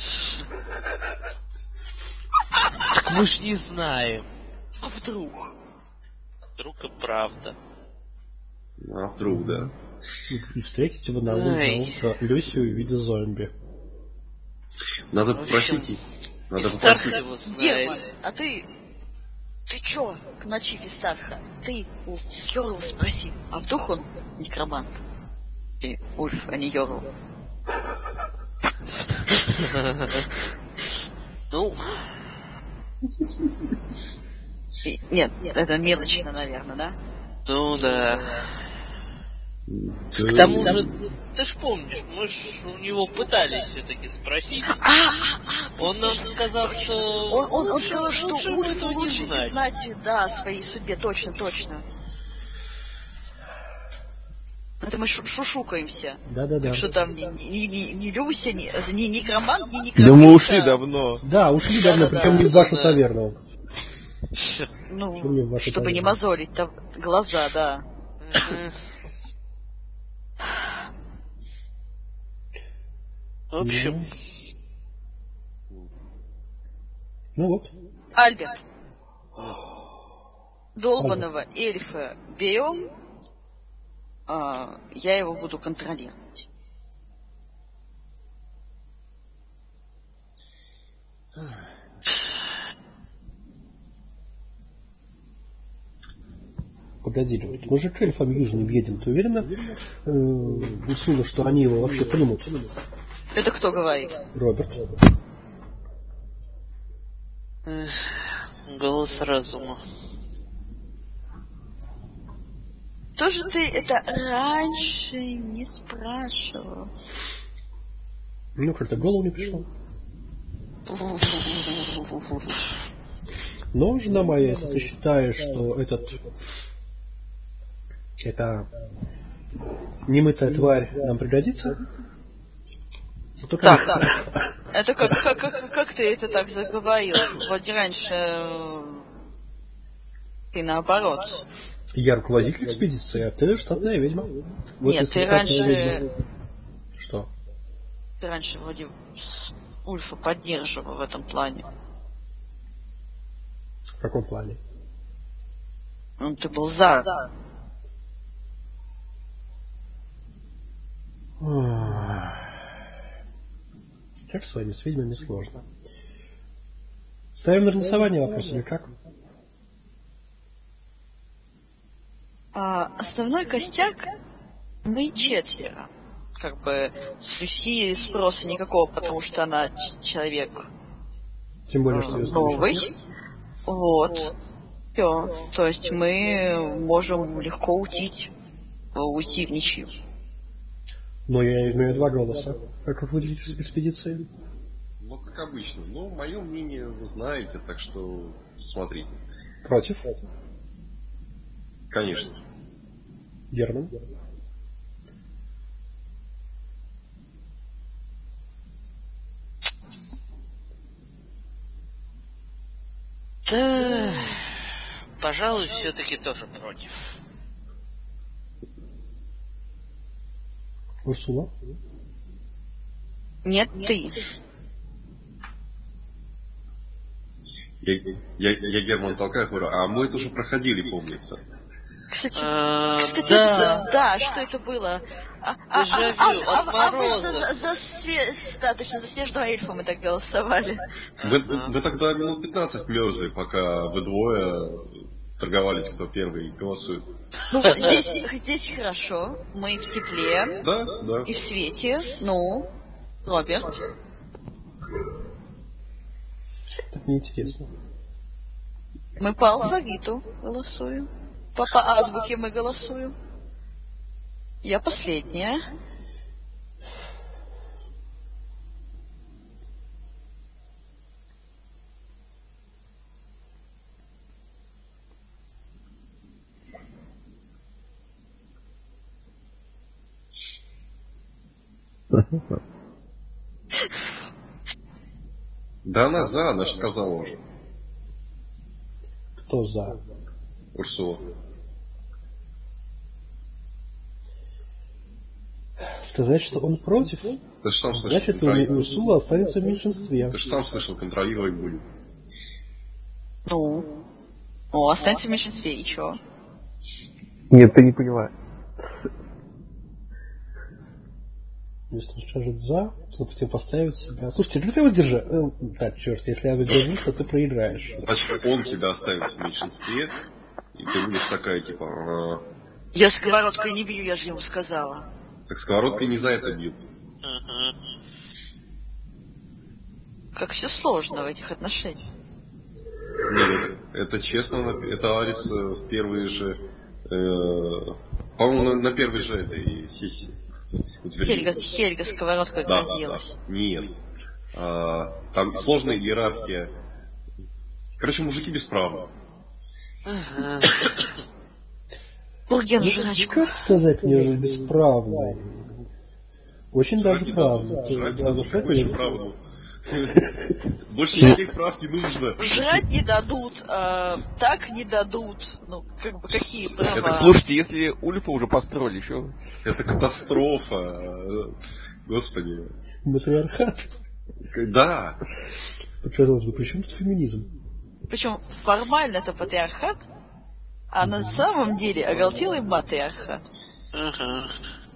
Speaker 5: Так мы ж не знаем.
Speaker 2: А вдруг?
Speaker 5: Вдруг и правда.
Speaker 3: А вдруг, да.
Speaker 1: И встретите вы на
Speaker 5: Ай.
Speaker 1: утро Люсю в виде зомби.
Speaker 3: Надо
Speaker 5: В общем,
Speaker 3: попросить... ей- Надо
Speaker 5: Фистарх
Speaker 3: попросить...
Speaker 5: его знает.
Speaker 2: Герман, а ты... Ты чё, к ночи Фистарха? Ты у Йорла спроси, а вдруг он некромант? И Ульф, а не Йорл.
Speaker 5: Ну,
Speaker 2: И- Нет, это мелочно, наверное, да?
Speaker 5: ну да.
Speaker 3: Да,
Speaker 5: К тому же, ты ж помнишь, мы ж у него пытались все-таки спросить.
Speaker 2: А, а, а,
Speaker 5: Он нам сказал, что...
Speaker 2: Он, он, он
Speaker 5: лучше-
Speaker 2: сказал, что
Speaker 5: лучше ему
Speaker 2: Ульфу
Speaker 5: этого не
Speaker 2: лучше не
Speaker 5: знать.
Speaker 2: знать, да, о своей судьбе, точно, точно. Это мы шу- шушукаемся.
Speaker 1: Да-да-да.
Speaker 2: Что там ни, ни, ни, ни Люся, ни, ни некромант, ни
Speaker 4: Да
Speaker 2: некромант.
Speaker 4: мы ушли давно.
Speaker 1: Да, ушли давно,
Speaker 2: Да-да-да.
Speaker 1: причем не в вашу
Speaker 5: Да.
Speaker 1: таверну.
Speaker 2: Ну,
Speaker 1: Почему не в вашу
Speaker 2: чтобы не
Speaker 1: таверну?
Speaker 2: мозолить там глаза, да.
Speaker 5: Мгм. В общем,
Speaker 1: Ну вот.
Speaker 2: Альберт. Долбаного эльфа берем, а, я его буду контролировать.
Speaker 1: Погоди, Лёд, мы же к эльфам южным едем. Ты уверена, э, Усула, что они его вообще примут?
Speaker 2: Это кто говорит?
Speaker 1: Роберт.
Speaker 5: эх, голос разума.
Speaker 2: Тоже ты это раньше не спрашивал.
Speaker 1: Ну, как-то в голову не пришло. Но, жена моя, если ты считаешь, что этот... эта немытая тварь нам пригодится, то
Speaker 2: Так,
Speaker 1: конечно,
Speaker 2: так. Это как, как, как, как ты это так заговорил? Вроде раньше э, ты наоборот.
Speaker 1: я руководитель экспедиции, а ты штатная ведьма. Вот
Speaker 2: Нет,
Speaker 1: если
Speaker 2: ты
Speaker 1: штатная
Speaker 2: раньше,
Speaker 1: ведьма- Что?
Speaker 2: ты раньше вроде с- Ульфа поддерживал в этом плане.
Speaker 1: В каком плане?
Speaker 2: Ну, ты был за.
Speaker 1: Как с вами, с ведьмами сложно. Ставим на рисование вопрос или как?
Speaker 2: А основной костяк мы четверо. Как бы с Люси спроса никакого, потому что она ч- человек
Speaker 1: Тем более, что
Speaker 2: э,
Speaker 1: ее
Speaker 2: новый.
Speaker 1: следующий.
Speaker 2: Вот. Все. То есть мы можем легко уйти, э, уйти в ничью.
Speaker 1: Но я имею два голоса. Как руководитель экспедиции?
Speaker 3: Ну, как обычно. Ну, мое мнение вы знаете, так что смотрите.
Speaker 1: Против?
Speaker 3: Конечно.
Speaker 1: Герман?
Speaker 5: Да, пожалуй, все-таки тоже против.
Speaker 1: Урсула?
Speaker 2: Нет, ты.
Speaker 3: Я, я, я Герман толкаю, говорю, а мы это уже проходили, помнится.
Speaker 2: Кстати,
Speaker 5: А,
Speaker 2: кстати,
Speaker 5: да.
Speaker 2: да, да, что это было? А, а,
Speaker 5: Дежавю
Speaker 2: а,
Speaker 5: от
Speaker 2: а, а мы
Speaker 5: Мороза.
Speaker 2: за, за све- да, точно, за снежного эльфа мы так голосовали.
Speaker 3: Вы,
Speaker 5: Ага.
Speaker 3: вы тогда минут пятнадцать мерзли, пока вы двое торговались, кто первый голосует.
Speaker 2: Ну, здесь, здесь хорошо, мы в тепле
Speaker 3: Да, да.
Speaker 2: и в свете. Ну, Роберт.
Speaker 1: Так неинтересно.
Speaker 2: Мы по алфавиту голосуем. По, по азбуке мы голосуем. Я последняя.
Speaker 3: Да она за, она же сказала уже.
Speaker 1: Кто за?
Speaker 3: Урсула.
Speaker 1: Сказать, что он против?
Speaker 3: Ты же сам слышал,
Speaker 1: Значит,
Speaker 3: контролировать.
Speaker 1: Урсула останется в меньшинстве.
Speaker 3: Ты же сам слышал, контролировать будет.
Speaker 2: Ну, ну, останься в меньшинстве, и чё?
Speaker 4: Нет, ты не поняла.
Speaker 1: Если он скажет за, то противопоставить себя. Слушайте, ну ты воздержи. Э, так, черт, если я воздержусь, то ты проиграешь.
Speaker 3: Значит, он тебя оставит в меньшинстве, и ты будешь такая, типа, ага.
Speaker 2: Я сковородкой не бью, я же ему сказала.
Speaker 3: Так сковородкой не за это бьют.
Speaker 5: Ага.
Speaker 2: Как все сложно в этих отношениях.
Speaker 3: Нет, это честно, это Арис в первые же, э, по-моему, на, на первой же этой сессии.
Speaker 2: Хельга, Хельга сковородкой
Speaker 3: Да,
Speaker 2: грозилась.
Speaker 3: да, да. Нет. А, там сложная иерархия. Короче, мужики бесправны.
Speaker 5: Ага.
Speaker 2: Бурген,
Speaker 1: Ну,
Speaker 2: жрачку.
Speaker 1: как сказать мне же бесправный? Очень
Speaker 3: Жрать
Speaker 1: даже
Speaker 3: не
Speaker 1: правда.
Speaker 3: дадут. Жрать не
Speaker 1: Да,
Speaker 3: дадут.
Speaker 1: за
Speaker 3: Какой
Speaker 1: это
Speaker 3: еще
Speaker 1: я-
Speaker 3: правду? Больше никаких прав не нужно.
Speaker 2: Жрать не дадут, а, так не дадут. Ну, как бы какие права?
Speaker 4: Так слушайте, если Ульфа уже построили, еще...
Speaker 3: Это катастрофа. Господи.
Speaker 1: Матриархат.
Speaker 3: Да.
Speaker 1: Казалось бы, при чем тут феминизм?
Speaker 2: Причем формально это патриархат, а на самом деле оголтелый матриархат.
Speaker 5: Ага.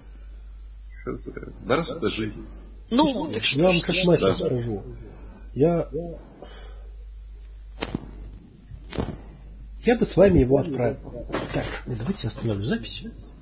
Speaker 3: Да раз это жизнь.
Speaker 2: Ну, так что
Speaker 1: Я вам
Speaker 2: ж,
Speaker 1: как
Speaker 2: что-
Speaker 1: мастер
Speaker 3: да.
Speaker 1: скажу. Я... Я бы с вами его отправил. Так, давайте я остановлю запись.